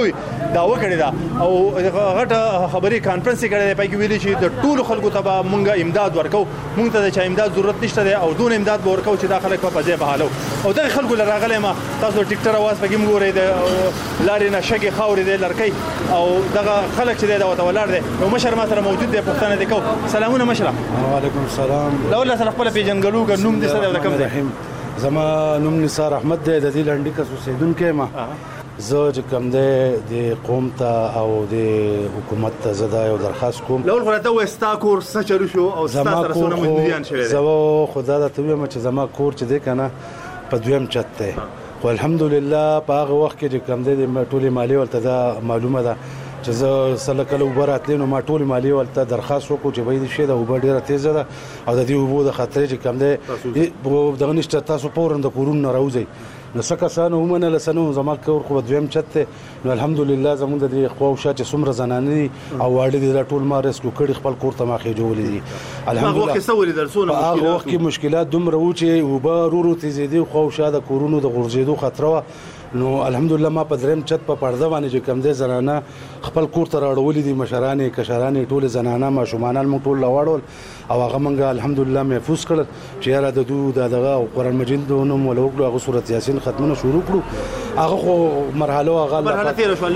داوا کړی دا او غټه خبري کانفرنس کړی دی پای کې ویلي چې د ټولو خلکو ته به مونږ امداد ورکو مونږ ته د امداد ضرورت نشته دی او دون امداد به ورکو چې دا خلک په ځای بحالو او دغه خلکو لراغلی ما تاسو ټیکټر اواز پکې مګورئ د لارې نه شګې خاورې دی لړکۍ او دغه خلک چې دی دا ورته ولاړ دی یو مشر ما سره موجود دی پوښتنه دې کوو سلامونه مشره وعلیکم السلام له سره خپل پیژنګلو که نوم دې څه دی او د کوم ځای زما نوم نثار احمد دی د دې لنډۍ کس اوسېدونکی یم زه چې کوم دی د قوم ته او د حکومت ته زه دا یو درخواست کوم لول خو راته ووایه ستا کور څه چلو شو او ستا سره څونه مجبوریان شوی دی زه خو دا درته ووایم چې زما کور چې دی که نه په دویم چت دی خو الحمدلله په هغه وخت کې چې کوم دی د ټولې مالیې ورته دا معلومه ده چې زه سله کله اوبه راتلې نو ما ټولې مالیې ورته درخواست وکړو چې بهی دې شی د اوبه ډېره تیزه ده او د دې اوبو د خطرې چې کوم دی دغه نشته تاسو فورا د کورونو نه راوځئ نو څه کسانو ومنله څه نه زما کور خو به دویم چت دی نو الحمدلله زموږ د دې خوا او شا چې څومره زنانې دي او واړه دي دا ټول ما ریسکو کړي خپل کور ته ما خېجولي دي الحمدلله هغه وخت کې مشکلات دومره وو چې اوبه ورو تیزېدې خوا او شا د کورونو د غورځېدو خطره وه نو الحمدلله ما په دریم چت په پرده باندې چې کوم دی زنانه خپل کور ته راوړولي دي مشرانې کشرانې ټولې زنانه ماشومانان موږ ټول راوړول او هغه موږ الحمدلله محفوظ کړل چې یاره د دوی دغه قرآن مجید نوم ول وکړو هغه سورت یاسین ختمونه شروع کړو هغه خو مرحله هغه مرحله تیر شو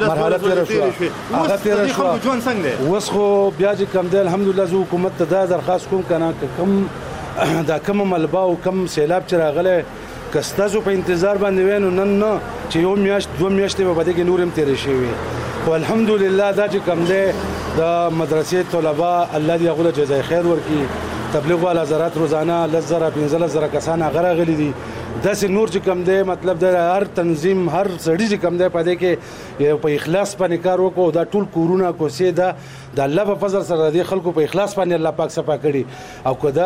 هغه تیر شو اوس خو بیا چې کوم دی الحمدلله زه حکومت ته دا درخواست کوم کنه کوم دا کوم ملبا او کوم سیلاب چې راغلی که ستاسو په انتظار باندې وای نو نن نه چې یو میاشت دوه میاشتې به په دې کې نور هم تېرې شوي خو الحمدلله دا چې کوم دی د مدرسې طلبا الله دې هغوی له جزای خیر ورکړي تبلیغ والا حضرات روزانه 10,000-15,000 کسان هغه راغلي دي داسې نور چې کوم دی مطلب د هر تنظیم هر سړي چې کوم دی په دې کې په اخلاص باندې کار وکړو دا ټول کورونه کوڅې ده د الله په فضل سره د خلکو په اخلاص باندې الله پاک صفا کړي او کدا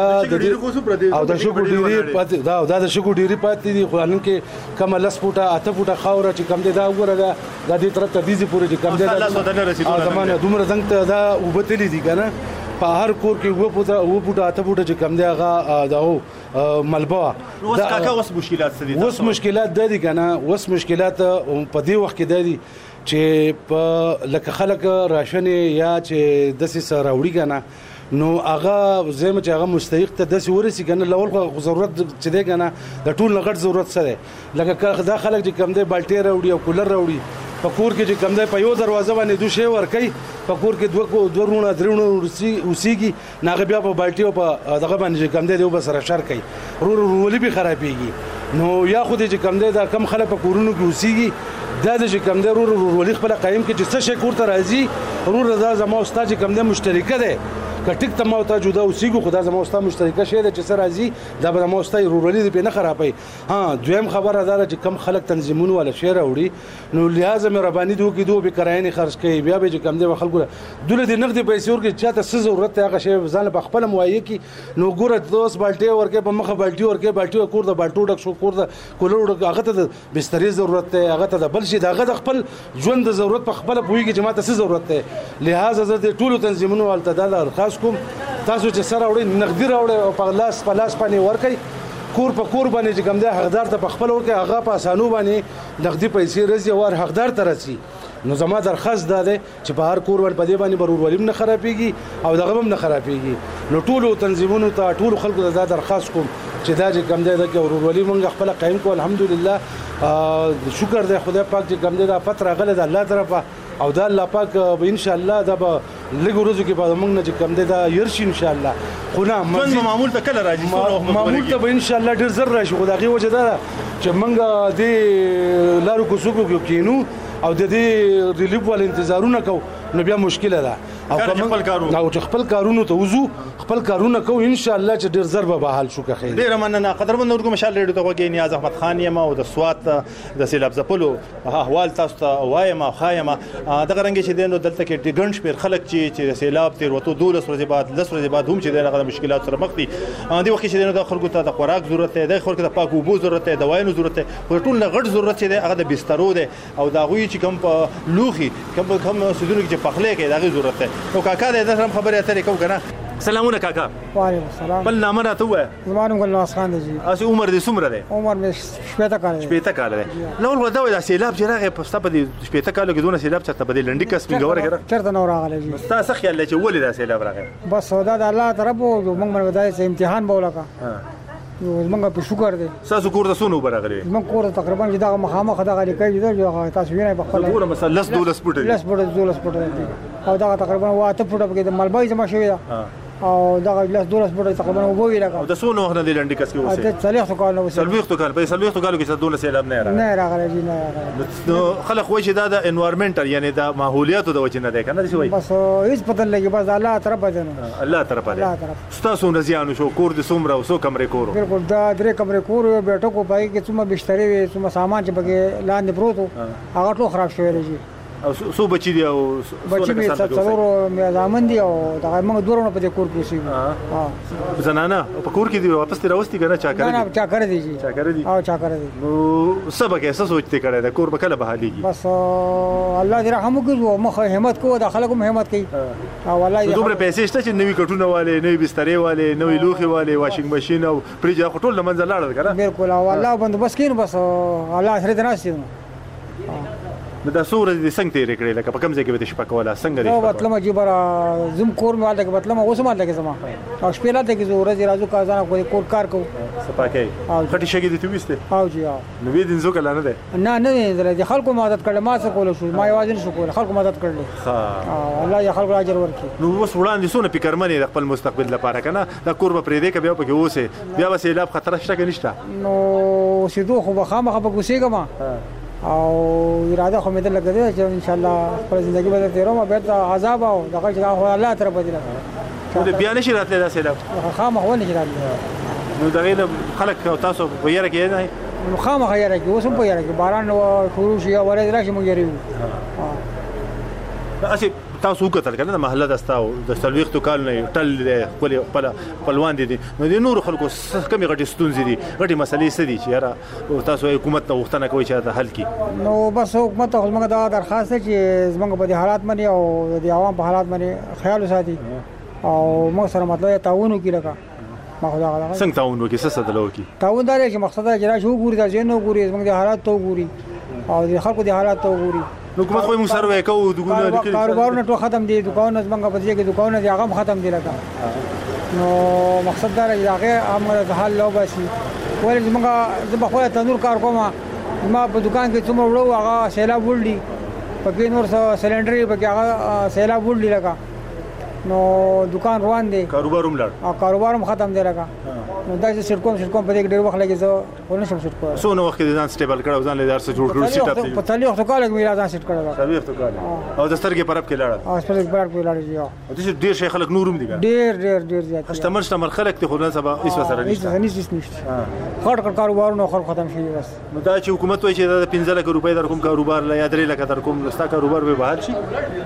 او د شګو ډیری پاتې دا د شګو ډیری پاتې دي خو نن کې کم لس فوټه اته فوټه خاوره چې کوم دی دا وګوره دا دې تر ته دیزي پورې چې کوم دی دا زمانه دومره څنګه ته دا وبتلی دي کنه په هر کور کې و پوټه اته پوټه چې کم دی هغه دا ملبا اوس کاکا اوس مشکلات څه دي اوس مشکلات د دي کنه اوس مشکلات په دې وخت کې د دي چې په لکه خلک راشن یا چې داسې سره وړي کنه نو هغه زموږ چې هغه مستحق ته داسې ورسي کنه لول خو ضرورت چې دی کنه د ټول لغړ ضرورت سره لکه دا خلک چې کم دی بالټي راوړي او کولر راوړي په کور کې چې کم دی په یو دروازه باندې دوه شی ورکي په کور کې دوه رونه درونه اوسېږي ناغه بیا په بالټي او په دغه باندې چې کم دی یو بسره شر کوي ولې به خرابېږي نو یا خو دې چې کم دی دا کم خلک په کورونو کې اوسېږي دا د چې کم دی ولې خپل قایم کې چې څه شي کور ته راځي دا زما استاد چې کم دی مشترکه ده کټیک ته مو ته جدا اوسېږو خدا زما استاد مشترکه شی ده چې سره راځي دا به مو استاد رورولې دې نه خرابای ها دویم خبره ده چې کم خلک تنظیمونه ولا شی راوړي نو لہذا مې ربانی دوه کې دوه به کراینې خرج کوي بیا به چې کم دی خلکو دوله دې نقد پیسې ورکې چاته څه ضرورت هغه شی ځان په خپل موایې کې نو ګوره دوس بالټي ورکې په مخه بالټي ورکې بالټي کور د بالټو ډک شو کور د کولر هغه ته بسترې ضرورت ده هغه ته بل شي دغه د خپل ژوند د ضرورت په خپل پويږي چې ماته څه ضرورت ده لہذا زه د ټولو تنظیمونو ولته دا خاص کوم تاسو چې سره وړي نقدي راوړي او په لاس باندې ورکي کور په کور باندې چې کوم دی حقدار ته په خپل ورکي هغه په اسانو باندې نقدي پیسې رسي او حقدار ته رسي نو زما درخواست ده چې په هر کور باندې باندې برورولیم نه خرابېږي او دغه هم نه خرابېږي نو ټولو تنظیمونو ته ټولو خلکو ته دا درخواست کوم چې دا چې کوم دی د ورورولي موږ خپل قائم کو الحمدلله شکر دی خدای پاک چې کوم دی دا فتره غله د الله طرفه او دا الله پاک به ان شاء الله دا به لږ ورځو کې بعد موږ نه چې کوم دی دا يرشي ان شاء الله خو نه معمول ته کله راځي معمول ته به ان شاء الله ډیر زر راشي خو دا غي وجه ده چې موږ د لارو کوڅو کې کینو او د دې ریلیف ول انتظارونه کو نو بیا مشکله ده او خپل کارونو ته وزو خپل کارونه کو ان شاء الله چې ډیر ضرب به حل شو که خیر ډیر مننه قدرمن ورګو مشال ریډیو ته وګی نیاز احمد خان یم او د سوات د سیلاب زپلو احوال تاسو ته وایم او خایم دغه رنګ چې دینو دلته کې ډیګن شمیر خلک چې سیلاب تیر وته 12 ورځې بعد 10 ورځې بعد هم چې دغه مشکلات سره مخ دي دی وخت چې دینو د خلکو ته د خوراک ضرورت دی د خلکو ته پاک اوبو ضرورت دی د وایو ضرورت دی ټول غټ ضرورت دی هغه د بسترو دی او دا غوي چې کوم لوخي کوم سودونو کې پخلې کې دغه ضرورت دی او کاکا دې هم خبره اترې کو کنه سلامونه کاکا. وعلیکم السلام. بل نامه راته ووایه. زما نوم ګلنواز خان دی جی. اسې عمر دې څومره دی؟ عمر مې 80 کال دی. 80 کال دی. لول ودا وای دا سیلاب چې راغی په ستا په دې 80 کالو کې دونه سیلاب چرته په دې لنډي کس منګوره کړه؟ چرته نو راغلی جی. تاسو خیال لرئ چې ولې دا سیلاب راغی؟ بس دا د الله طرف وو موږ باندې ودای امتحان به ولاکا. زمونږ په شکر دی. تاسو کور ته سونو برغلی؟ زمونږ کور ته تقریبا چې دا مخامخ دغه لیکي دی چې تاسو وینئ په خپل ګوره مثلا لس دولس فوټ دی. لس فوټ او دا تقریبا واته فوټ کې د ملبای جمع شوی دا. او دا لس دولس فوټ تقریبا وګوي لکه. او د سونو وخت نه لنډی کس کې اوسه. د 40 کال نو 40 کال په 40 کالو کې څه دولس سیلاب نه راغلی. نه راغلی جی نه راغلی. نو خلک وایي چې دا د انوایرنمنټل یعنی د ماحولیاتو د وجه نه دی کنه څه وایي؟ بس هیڅ پته لګي بس الله طرف دی نو. الله طرف دی. تاسو نه زیانو شو کور د څومره او څو کمرې کورو؟ بالکل دا درې کمرې کور یو بیٹو کو پای کې څومره بسترې وي څومره سامان چې بګې لاندې پروت هغه ټول خراب شوی دی. او څو بچی دی او بچی مې څلورو مې ځامن دي او دا موږ دورونه په دې کور کې اوسېږو. زنانه په کور کې دی واپس تر راوستي کنه چا کړی؟ نه چا کړی دی جی. چا کړی دی او چا کړی دی. نو سبا کې څه سوچته کړی دا کور به کله بحاليږي؟ بس الله دې رحم وکړي مخ همت کوو د خلکو همت کوي. او والله دومره پیسې شته چې نوې کټونه والے نوې بسترې والے نوې لوخي والے واشنګ ماشين او فریج ټول لمنځه لاړل کنه؟ بالکل او الله بندوبست کین بس الله سره دناسي. دا سورې د څنګه تیرې کړې لکه په کوم ځای کې به شپه کوله څنګه دی؟ نو مطلب چې برا زم کور مې والده کې مطلب اوس ماته کې زما او شپې لاته کې زوره دي راځو کا ځان کوی کور کار کو سپاکي خټي شګې دي تويسته او جی او نو وې دین زو کله نه ده نه نه د خلکو مدد کړل ما څه کول شو ما یوازې نشو کول خلکو مدد کړل. ها الله یا خلکو اجر ورکړي. نو اوس وړاندې سونه فکرمنې د خپل مستقبل لپاره کنه دا کور به پرې دې کې بیا په کې اوسه بیا به سیلاب خطر شته کې نشته. نو سیدو خو بخامه په ګوسېګما او اراده خو مې ده لګېده چې ان شاء الله خپل ژوندۍ به تیروم بیرته عذاب او دغه چې الله طرف دی نو بیا نشي راتلی دا سیلاب خامخ ونه شي راتلی. نو دغه خلک تاسو په یاره کې نه نو خامخ یاره کې اوس هم په یاره کې باران شروع شي او ورځ راشي موږ یې اسی تاسو وکړل کنه د محله دستاو د سلويختو کال نه ټل خپل خپلوان دي نو د نور خلکو کمی غټي ستونزې دي غټي مسلې سدي چې یاره تاسو حکومت ته وختنه کوي چې دا حل کی. نو بس حکومت ته موږ دا درخواست چې زموږ په حالات باندې او د عوام په حالات باندې خیال وساتي او موږ سره مطلب تعاون وکړي لکه ما خدا غلا څنګه تعاون وکړي څه دلو کی تعاون دا چې مقصد دا چې راشو ګوري دا ځینو ګوري زموږ د حالات ته ګوري او د خلکو د حالات ته ګوري. حکومت خو موږ سره وکاو دغه لیکل کاروبارونه ټول ختم دي دکانونه زمونږ په دې کې دکانونه دي هغه ختم دي لکه. نو مقصد دا چې هغه امر د حل لو باسي ولې زمونږ زه په خپل تنور کار کوم ما په دکان کې څومره وړو هغه سیلاب وړي په نور سلندري په هغه سیلاب وړي لکه. نو دکان روان دي کاروباروم لړ او کاروباروم ختم دي لکه. نو دا چې سټکوم په دې ډېر وخت لګي زه ونه شم سټ کوم. سونه وخت دې ځان سټیبل کړو ځان له دار څخه جوړ کړو سیټ اپ په تلې وخت کال کې ځان سټ کړو سوي وخت کال او د سترګې پرب کې لاړ او سترګې پرب کې لاړ یو او دې ډېر شي خلک نوروم دي ډېر زیات استعمال خلک ته خلک سبا هیڅ وسره نشته خړ کاروبارونه خلک ختم شي بس. نو دا چې حکومت وایي چې دا 15 لک روپۍ در کوم کاروبار لا یا 3 لک در کوم لستا کاروبار به بحال شي.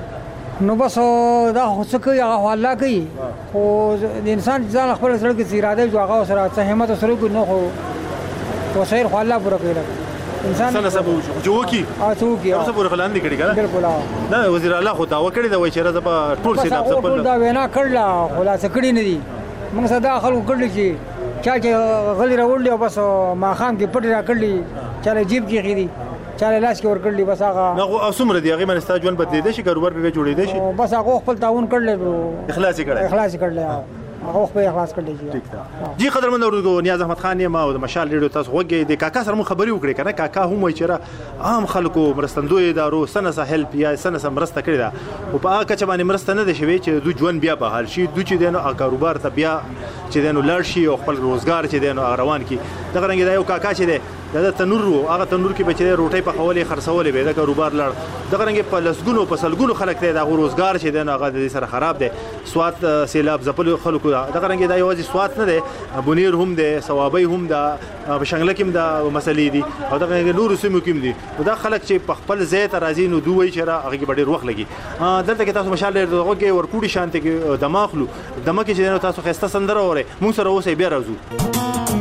نو بس دا څه کوي هغه الله کوي خو د انسان ځان خپل سره کې اراده جو هغه سره څه همت سره کوي نو خو وسایل خو الله پوره کوي انسان سره سبو جو کی او څو کی اوس پوره خلان دي کړي کنه بالکل نه وزیر الله خو دا وکړي دا وای چې راځه په ټول سیلاب ټول دا وینا کړل خلاص کړي نه دي موږ صدا خلکو کړل چې چا غلی راوړل او بس ما خام کې پټ را کړلی چاله جیب کې خېدي چاله لاس کې ور کړلی بس هغه نو اوسمره دی هغه من ستاجون بدلی دي شي کاروبار به جوړې دي شي بس هغه خپل تعاون کړل اخلاص کړل هغه خپل اخلاص کړل جی قدرمن اورګو نیاز احمد خان یم او د مشال ریډیو تاسو وګورئ د کاکا سره مو خبري وکړي کنه کاکا هم وایي چې عام خلکو مرستندوی ادارو سنه سهل پیا سنه سم مرسته کړی دا او په هغه کچ باندې مرسته نه دي شوی چې دوی ژوند بیا به حل شي دوی چې دنه کاروبار ته بیا چې دنه لړ شي او خپل روزګار چې دنه روان کی دغه رنګ دا یو کاکا چې دی دا تنور هغه تنور کې بچي روټي په خولې خرڅولې به دا کاروبار لړ دغه رنګ په لسګونو په سلګونو خلک دی دا روزګار چې دنه هغه د سره خراب دی سوات سیلاب زپل خلکو دغه رنګ دا یوازې سوات نه دی بونیر هم دی ثوابي هم دا بشنګل کې دا مسلې دي او دغه نور سیمو کې دي دا خلک چې په خپل ځای ته راځي نو دوی چې هغه کې ډېر وخت لګي دلته کې تاسو مشال دغه کې ورکوټي شانته کې دماغلو دمکه چې تاسو خسته سندره وره مونږ سره اوسې بیا راځو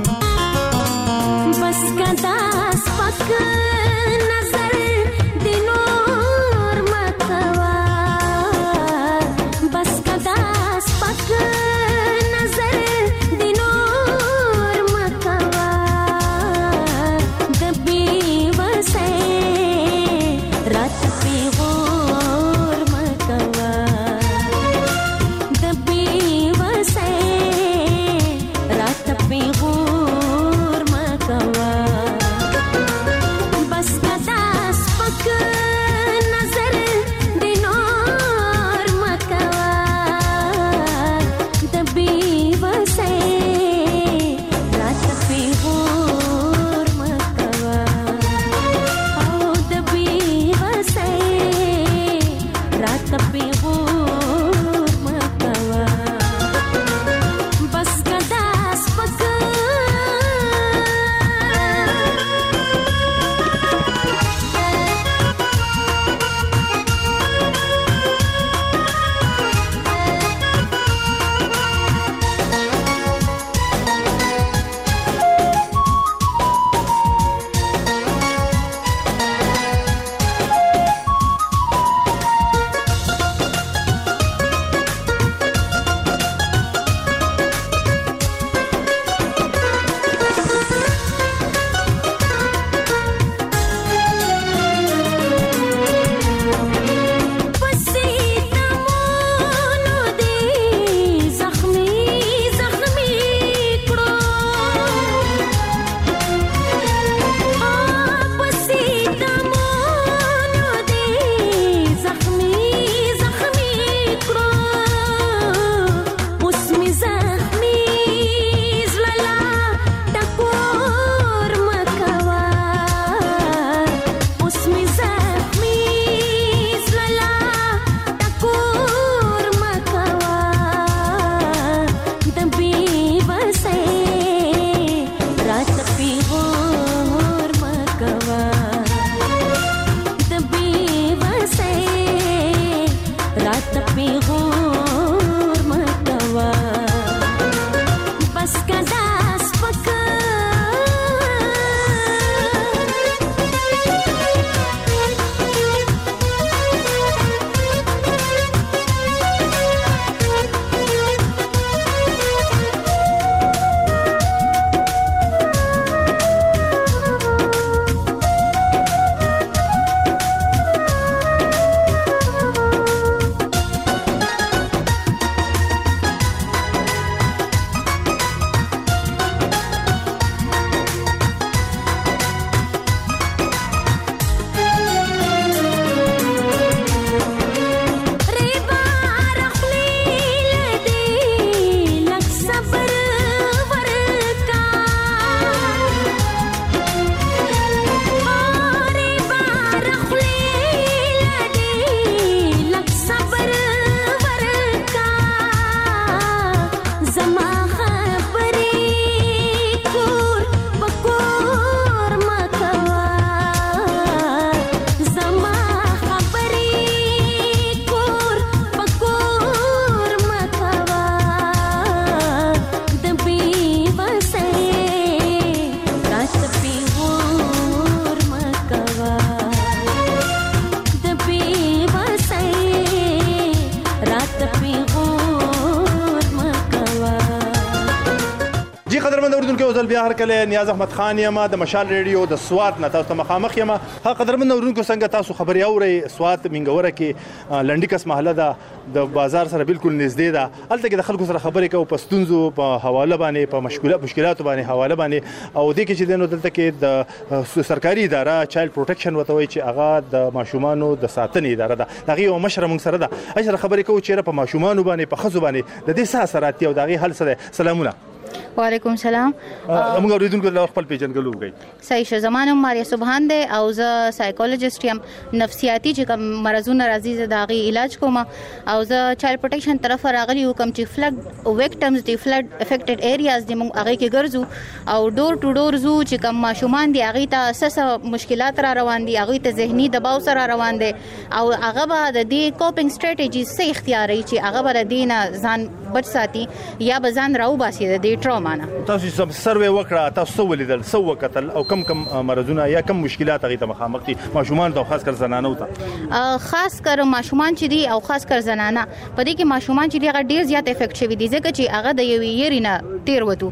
بس کدا سپک نظر د نور متوا بس کدا سپک بیا هر کله نیاز احمد خان یم د مشال ریډیو د سوات نه تاسو ته مخامخ یم. ها قدرمن اورونکو څنګه تاسو خبري اورئ سوات منګوره کې لنډیکس محله ده د بازار سره بالکل نږدې ده. هلته کې د خلکو سره خبرې کوو په ستونزو په حواله باندې په مشکلاتو باندې حواله باندې او دې کې چې دنو دلته کې د سرکاري اداره چایلډ پروټیکشن وته وي چې هغه د ماشومانو د ساتنې اداره ده. دغه یو مشر موږ سره ده. اجر خبرې کوو چې په ماشومانو باندې په خزو باندې د دې څه اثرات او دغه حل سره. سلامونه. وعلیکم السلام. موږ اوریدونکو له خپل پیژنګلو وګي. صحیح شه. زمانه ماریا سبحان ده او زه سایکولوژیست یم. نفسیاتی چې کوم مرزونه راځي زه داغي علاج کوم او زه چایلډ پروټیکشن طرف راغلی کوم چې فلډ وکټمز دی فلډ افیکټډ ایریاز دی موږ هغه کې ګرځو او ډور ټو ډور زو چې کوم ماشومان دی هغه ته اساسه مشکلات را روان دي هغه ته ذهني دباو سره روان دي او هغه به د دې کوپینګ سټریټیجیز سه اختیاري چې هغه به د دینه ځان بچ ساتي یا به ځان راو باسي د دې ټراما. تاسو سم سروې وکړه تاسو ولیدل سو وکتل او کم مرزونه یا کم مشکلات هغه ته مخامخ دي ماشومان ته خاص کر زنانه ته خاص کر ماشومان چې دي او خاص کر زنانه په دې کې ماشومان چې دي هغه ډیر زیات افیکټ شوی دي ځکه چې هغه د یوې یری نه تیر وته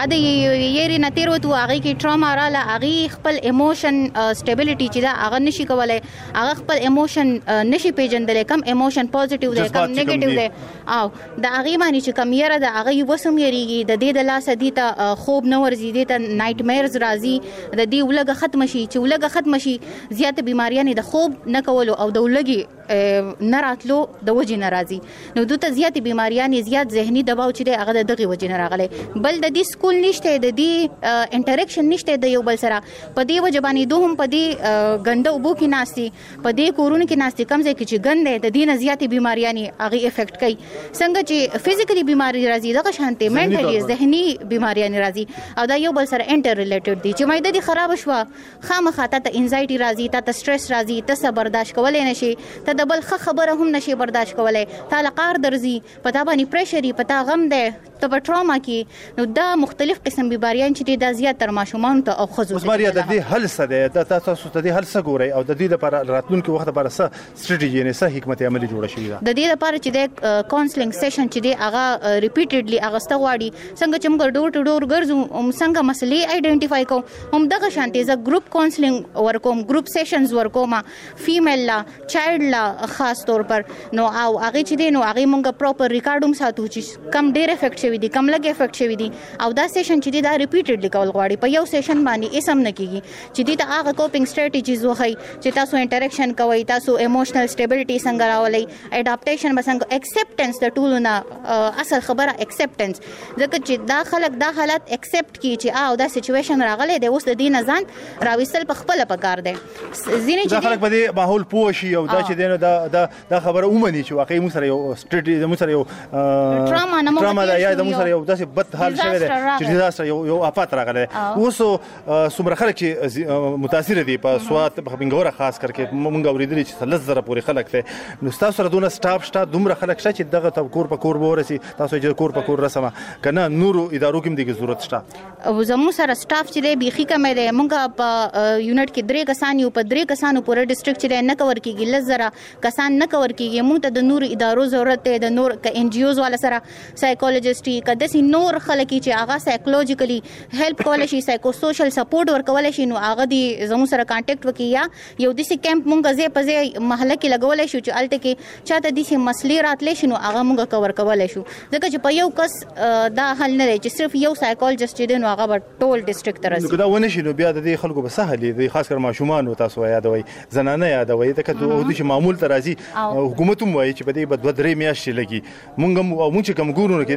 هغه کې ټراما رااله هغه خپل ایموشن سټیبিলিټي چې دا هغه نشي کولای هغه خپل ایموشن نشي پیژندل کم ایموشن پوزټیو دی کم نیگیټیو دی او دا هغه معنی چې کم یره دا هغه وسم یریږي د دې د لاس دي ته خوب نه ورځي دي ته نایټ میرز راځي د دې ولګه ختم شي چې ولګه ختم شي زیات بیماریاں د خوب نه کولو او د ولګي نه راتلو د وجې ناراضي نو دوی زیات بیماریاں زیات ذهني دباو چې هغه دغه وجې نه راغلي بل د دې سکول نشته د دې انټریکشن نشته د یو بل سره په دې وجه باندې دوهم په دې ګنده وبو کې ناشتي په دې کورونو کې ناشتي کم ځای کې چې ګنده د دې نه زیات بیماریاں هغه افیکټ کوي څنګه چې فزیکلی بیماری راځي دغه شانتي منټلی ذهني بیماریاں راځي او دا یو بل سره انټر ریلیټډ دي چې مایده دي خراب شوه خامخا ته انزایټي راځي ته سټرس راځي ته صبر برداشت کولای نشي ته د بل خبره هم نشي برداشت کولای ته لقار درځي پتا باندې پریشر پتا غم ده ته په ټراما کې نو دا مختلف قسم بیماریاں چې د زیات تر ماشومان ته او خزو ماریا د دې حل څه ده د تاسو ته د حل څه ګوري او د دې لپاره راتلونکي وخت لپاره څه سټریټیجی نه څه حکمت عملی جوړه شوې ده د دې لپاره چې د کاونسلینګ سیشن چې دی هغه ریپیټډلی هغه ستغواړي څنګه چې موږ ډور ټو ډور ګرځو څنګه مسلې آیډنټیفای کوو هم دغه شانتي ز ګروپ کاونسلینګ ورکوم ګروپ سیشنز ورکوم فیمیل لا چایلډ لا خاص طور پر نو او هغه چې دی نو هغه موږ پراپر ریکارډوم ساتو چې کم ډیر افیکټ شوی دي کم لګ افیکټ شوی دي او دا سیشن چې دی دا ریپیټډلی کول غواړي په یو سیشن باندې اسم نه کیږي چې دی ته هغه کوپینګ سټریټیجیز وخی چې تاسو انټریکشن کوئ تاسو ایموشنل سټیبিলিټي څنګه راولئ اډاپټیشن بسنګ ایکسپټنس د ټولو نه اصل خبره ایکسپټنس ځکه چې دا خلک دا حالت ایکسپټ کی چې او دا سچويشن راغلی دی اوس د دې نه ځان راوستل په خپل پکار دی ځینې چې خلک په دې ماحول پوه شي او دا چې دینه دا خبره اومني چې واقعي موږ سره یو سټریټي موږ سره یو ټراما دا یا موږ سره یو داسې بد حال شوی دی چې ډیزاستر یو آفات راغلی اوس څومره خلک چې متاثر دي په سوات په بنګوره خاص کر کې موږ اوریدلی چې 3000 پورې خلک ته نو تاسو سره دونه سټاف شته دومره خلک شته چې دغه کور په کور ورسي تاسو چې کور په کور رسمه کنه نورو ادارو کې دغه ضرورت شته او زموږ سره سټاف چې دی بيخي کمې دی موږ په یونټ کې 3 کسان یو په 3 کسانو پورې ډیسټریکټ چې نه کور کیږي لزره کسان نه کور کیږي موږ ته د نور ادارو ضرورت دی د نور ک ان جی اوز والا سره سایکولوژیسټي کده سي نور خلک چې هغه سایکولوژیکلی هیلپ کول شي سایکو سوشل سپورټ ورکول شي نو هغه دی زموږ سره کانټیکټ وکي یا یو د سي کیمپ موږ زه په زه محله کې لګول شو چې الته کې چاته د سي مسلې راتلې شنو هغه موږ کور کول شو ځکه چې په یو کس دا حل نه دی چې صرف یو سایکولوژیست دی نو هغه ټول ډیسټریکټ تر نو دا ونه شي نو بیا د دې خلکو به سهل دي خاص کر ماشومان او تاسو یادوي زنانه یادوي ته کته د شي معمول ترازی حکومت هم وایي چې په دې 2-3 میاشتې لګي موږ چې کوم ګورو کې د شپږ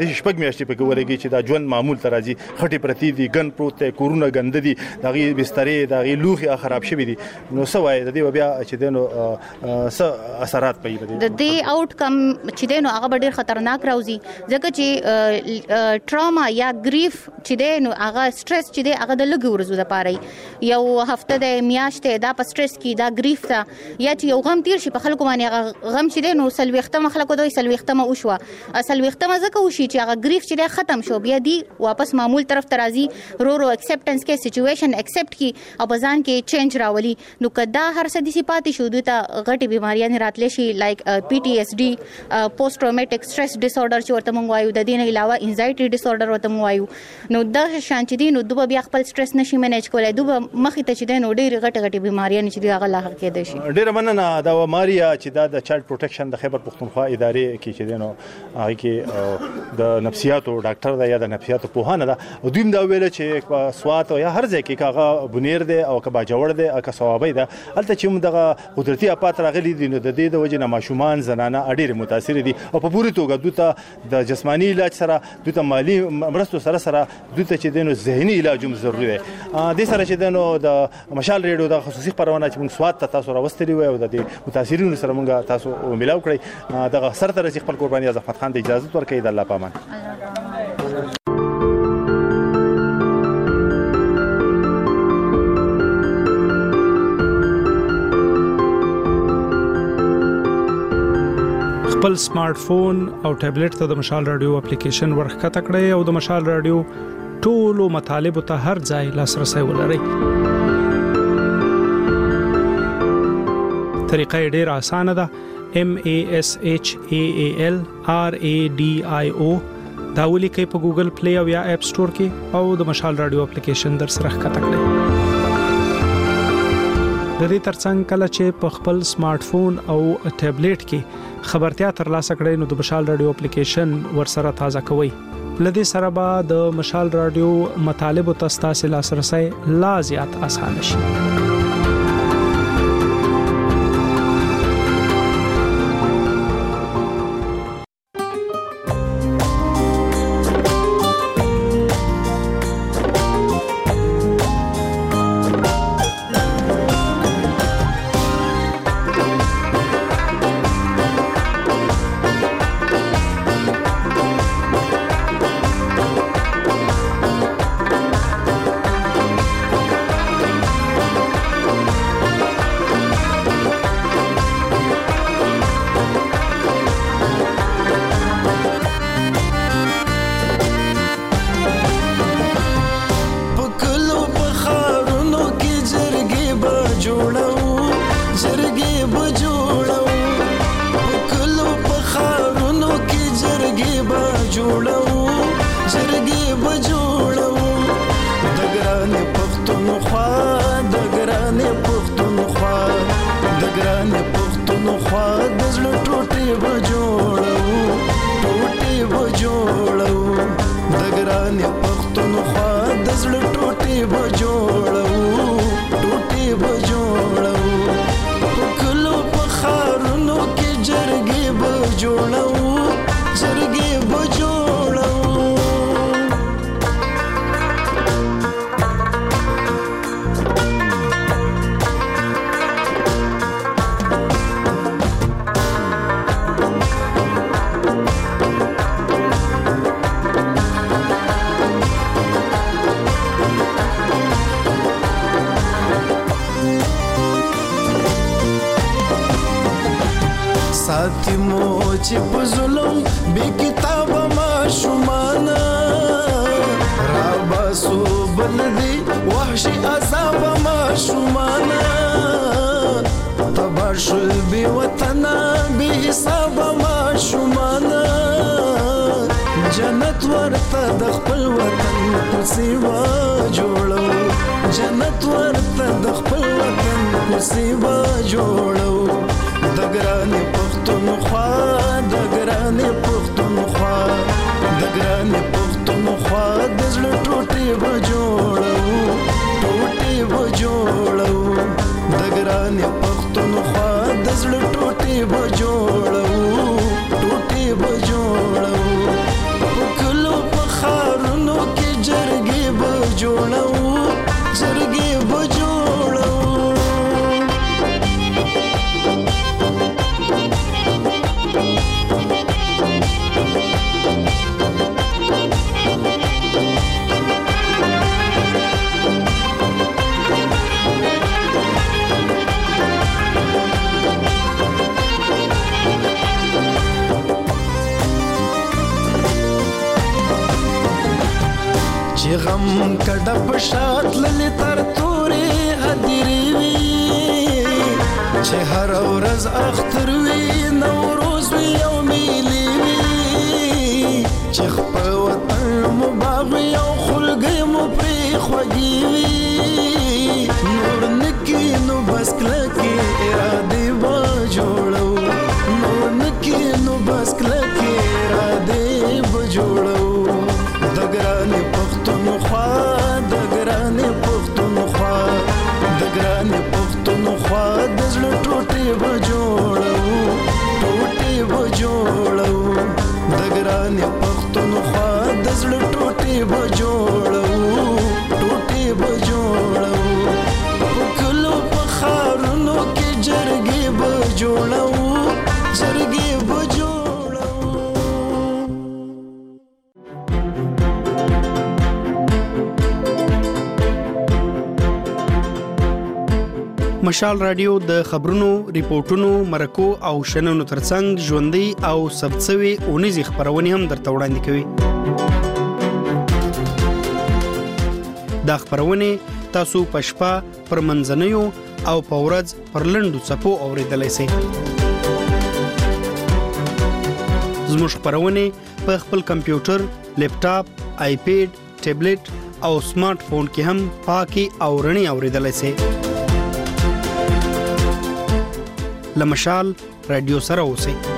میاشتې پکې ولګي چې دا ژوند معمول ته راځي. خټې پرتې دي، ګن پروت دی، کورونه ګنده دي، د هغې بسترې د هغې لوښي خراب شوي دي. نو څه وایي د دې به بیا چې دی نو څه اثرات پوي د دې آوټ کم چې دی نو هغه به ډېر خطرناک راوځي، ځکه چې ټراما یا ګریف چې دی نو هغه سټرس چې دی هغه د لږو ورځو دپاره یو هفته دی، میاشت دی، دا په سټرس کې دا ګریف ته یا چې یو غم تیر شي په خلکو باندې هغه غم چې دی نو 40 خلکو دوی 40 وشوه 40 ځکه وشي چې هغه ګریف چې دی ختم شو، بیا دی واپس معمول طرف ته راځي، رو اکسپټنس کې سچويشن اکسپټ کی او بزان کې چینج راولي. نو کدا هر څه دي صفات شو دوی ته غټي بیماریاں راتلې شي لایک PTSD پوسټ ټروماټیک سټرس ډیس اورډر چې ورته مونږ وایو، د دې نه علاوه انزایټي ډیس اورډر ورته مونږ وایو. نو دا شان چې دي نو دوی بیا خپل سټرس نشي مینیج کولای، دوی مخې ته چې دي نو ډېر غټي بیماریاں چې دی هغه لاحق کېدې شي. ډېر مننه دا ماریا چې دا د چایلډ پروټیکشن د خیبر پختونخوا ادارې کې چې دی نو هغه کې د نفسیاتو ډاکټر دی یا د نفسیاتو پوهانه ده، او دوی دا ویل چې سوات یا هر ځای کې کاغه بنیر دی او کبا جوړ دی او کا ثوابي ده، الته چې موږ دغه قدرتي اپات راغلي دي نو د دې د وجه نه ماشومان زنانه اډیر متاثر دي او په پوری توګه دوی ته د جسمانی علاج سره دوی ته مالی مرستو سره دوی ته چې دینو ذهني علاج هم ضروری دی. د سره چې دینو د مشال ریډیو د خصوصي خبرونه چې موږ سوات ته تاسو راوستلی وي او د متاثرینو سره موږ تاسو ملاو کړی دغه سره تر چې خپل قرباني احمد خان ته اجازه ورکړي. د الله پامان. خپل سمارټ فون او ټابلیټ ته د مشال رادیو اپلیکیشن ورخته کړئ او د مشال رادیو ټولو مطالب ته هر ځای لاسرسي ولرئ. طریقه ډېر اسانه ده. MASHAAL RADIO دا ولیکئ په ګوګل پلی او یا اپ سٹور کې او د مشال رادیو اپلیکیشن در سره ښکته کړئ. د دې ترڅنګ کله چې په خپل سمارټ فون او ټابلیټ کې خبرتیا ترلاسه کړئ نو د مشال رادیو اپلیکیشن ورسره تازه کوئ. لدې سره به د مشال رادیو مطالب او تاسو لاسرسي لا زیات اسانه شي. چې په ظلم بې کتابه ماشومانه راباسو بلدي وحشي عذابه ماشومانه تبار شل بې وطنه بې حسابه ماشومانه جنت ورته د خپل وطن په سیوا جوړو جنت ورته د خپل وطن په سیوا جوړو د ګرانې پښتونخوا د ګرانې پښتونخوا د ګرانې پښتونخوا د زړه ټوټې به جوړو ټوټې به جوړو د ګرانې پښتونخوا د زړه ټوټې به جوړو ټوټې به جوړو په کلو چې غم کډه په شات للی تر تورې هدیرې وي چې هر ورځ اختر وي نوروز وي او میلې وي چې خپل وطن مو باغ وي او خلګۍ مو پرې خوږې وي نور نکي نو بس کلکې ارادې به جوړو نور نکي نو بس کلکې ارادې به جوړو د ګرانې پښتونخوا د ګرانې پښتونخوا د ګرانې پښتونخوا د زړه ټوټې به جوړو ټوټې به جوړو د ګرانې پښتونخوا د زړه ټوټې به جوړو ټوټې به جوړو په کلو په ښارونو کې جرګې به جوړو جرګې به جوړو. مشال رادیو د خبرونو، ریپورتونو، مرکو او شننو ترڅنګ ژوندۍ او ثبتسوي اونیزې خبرونه هم درته وړاندې کوي. دا خبرونه تاسو په شپه پر منځنیو او په ورځ پر لنډو څپو اوریدلای شئ. زموږ خبرونه په خپل کمپیوټر، لیپټاپ، آیپیډ، ټابلیټ او سمارټ فون کې هم پاکي او رڼي اوریدلای شئ. لمشال رادیو سره اوسئ.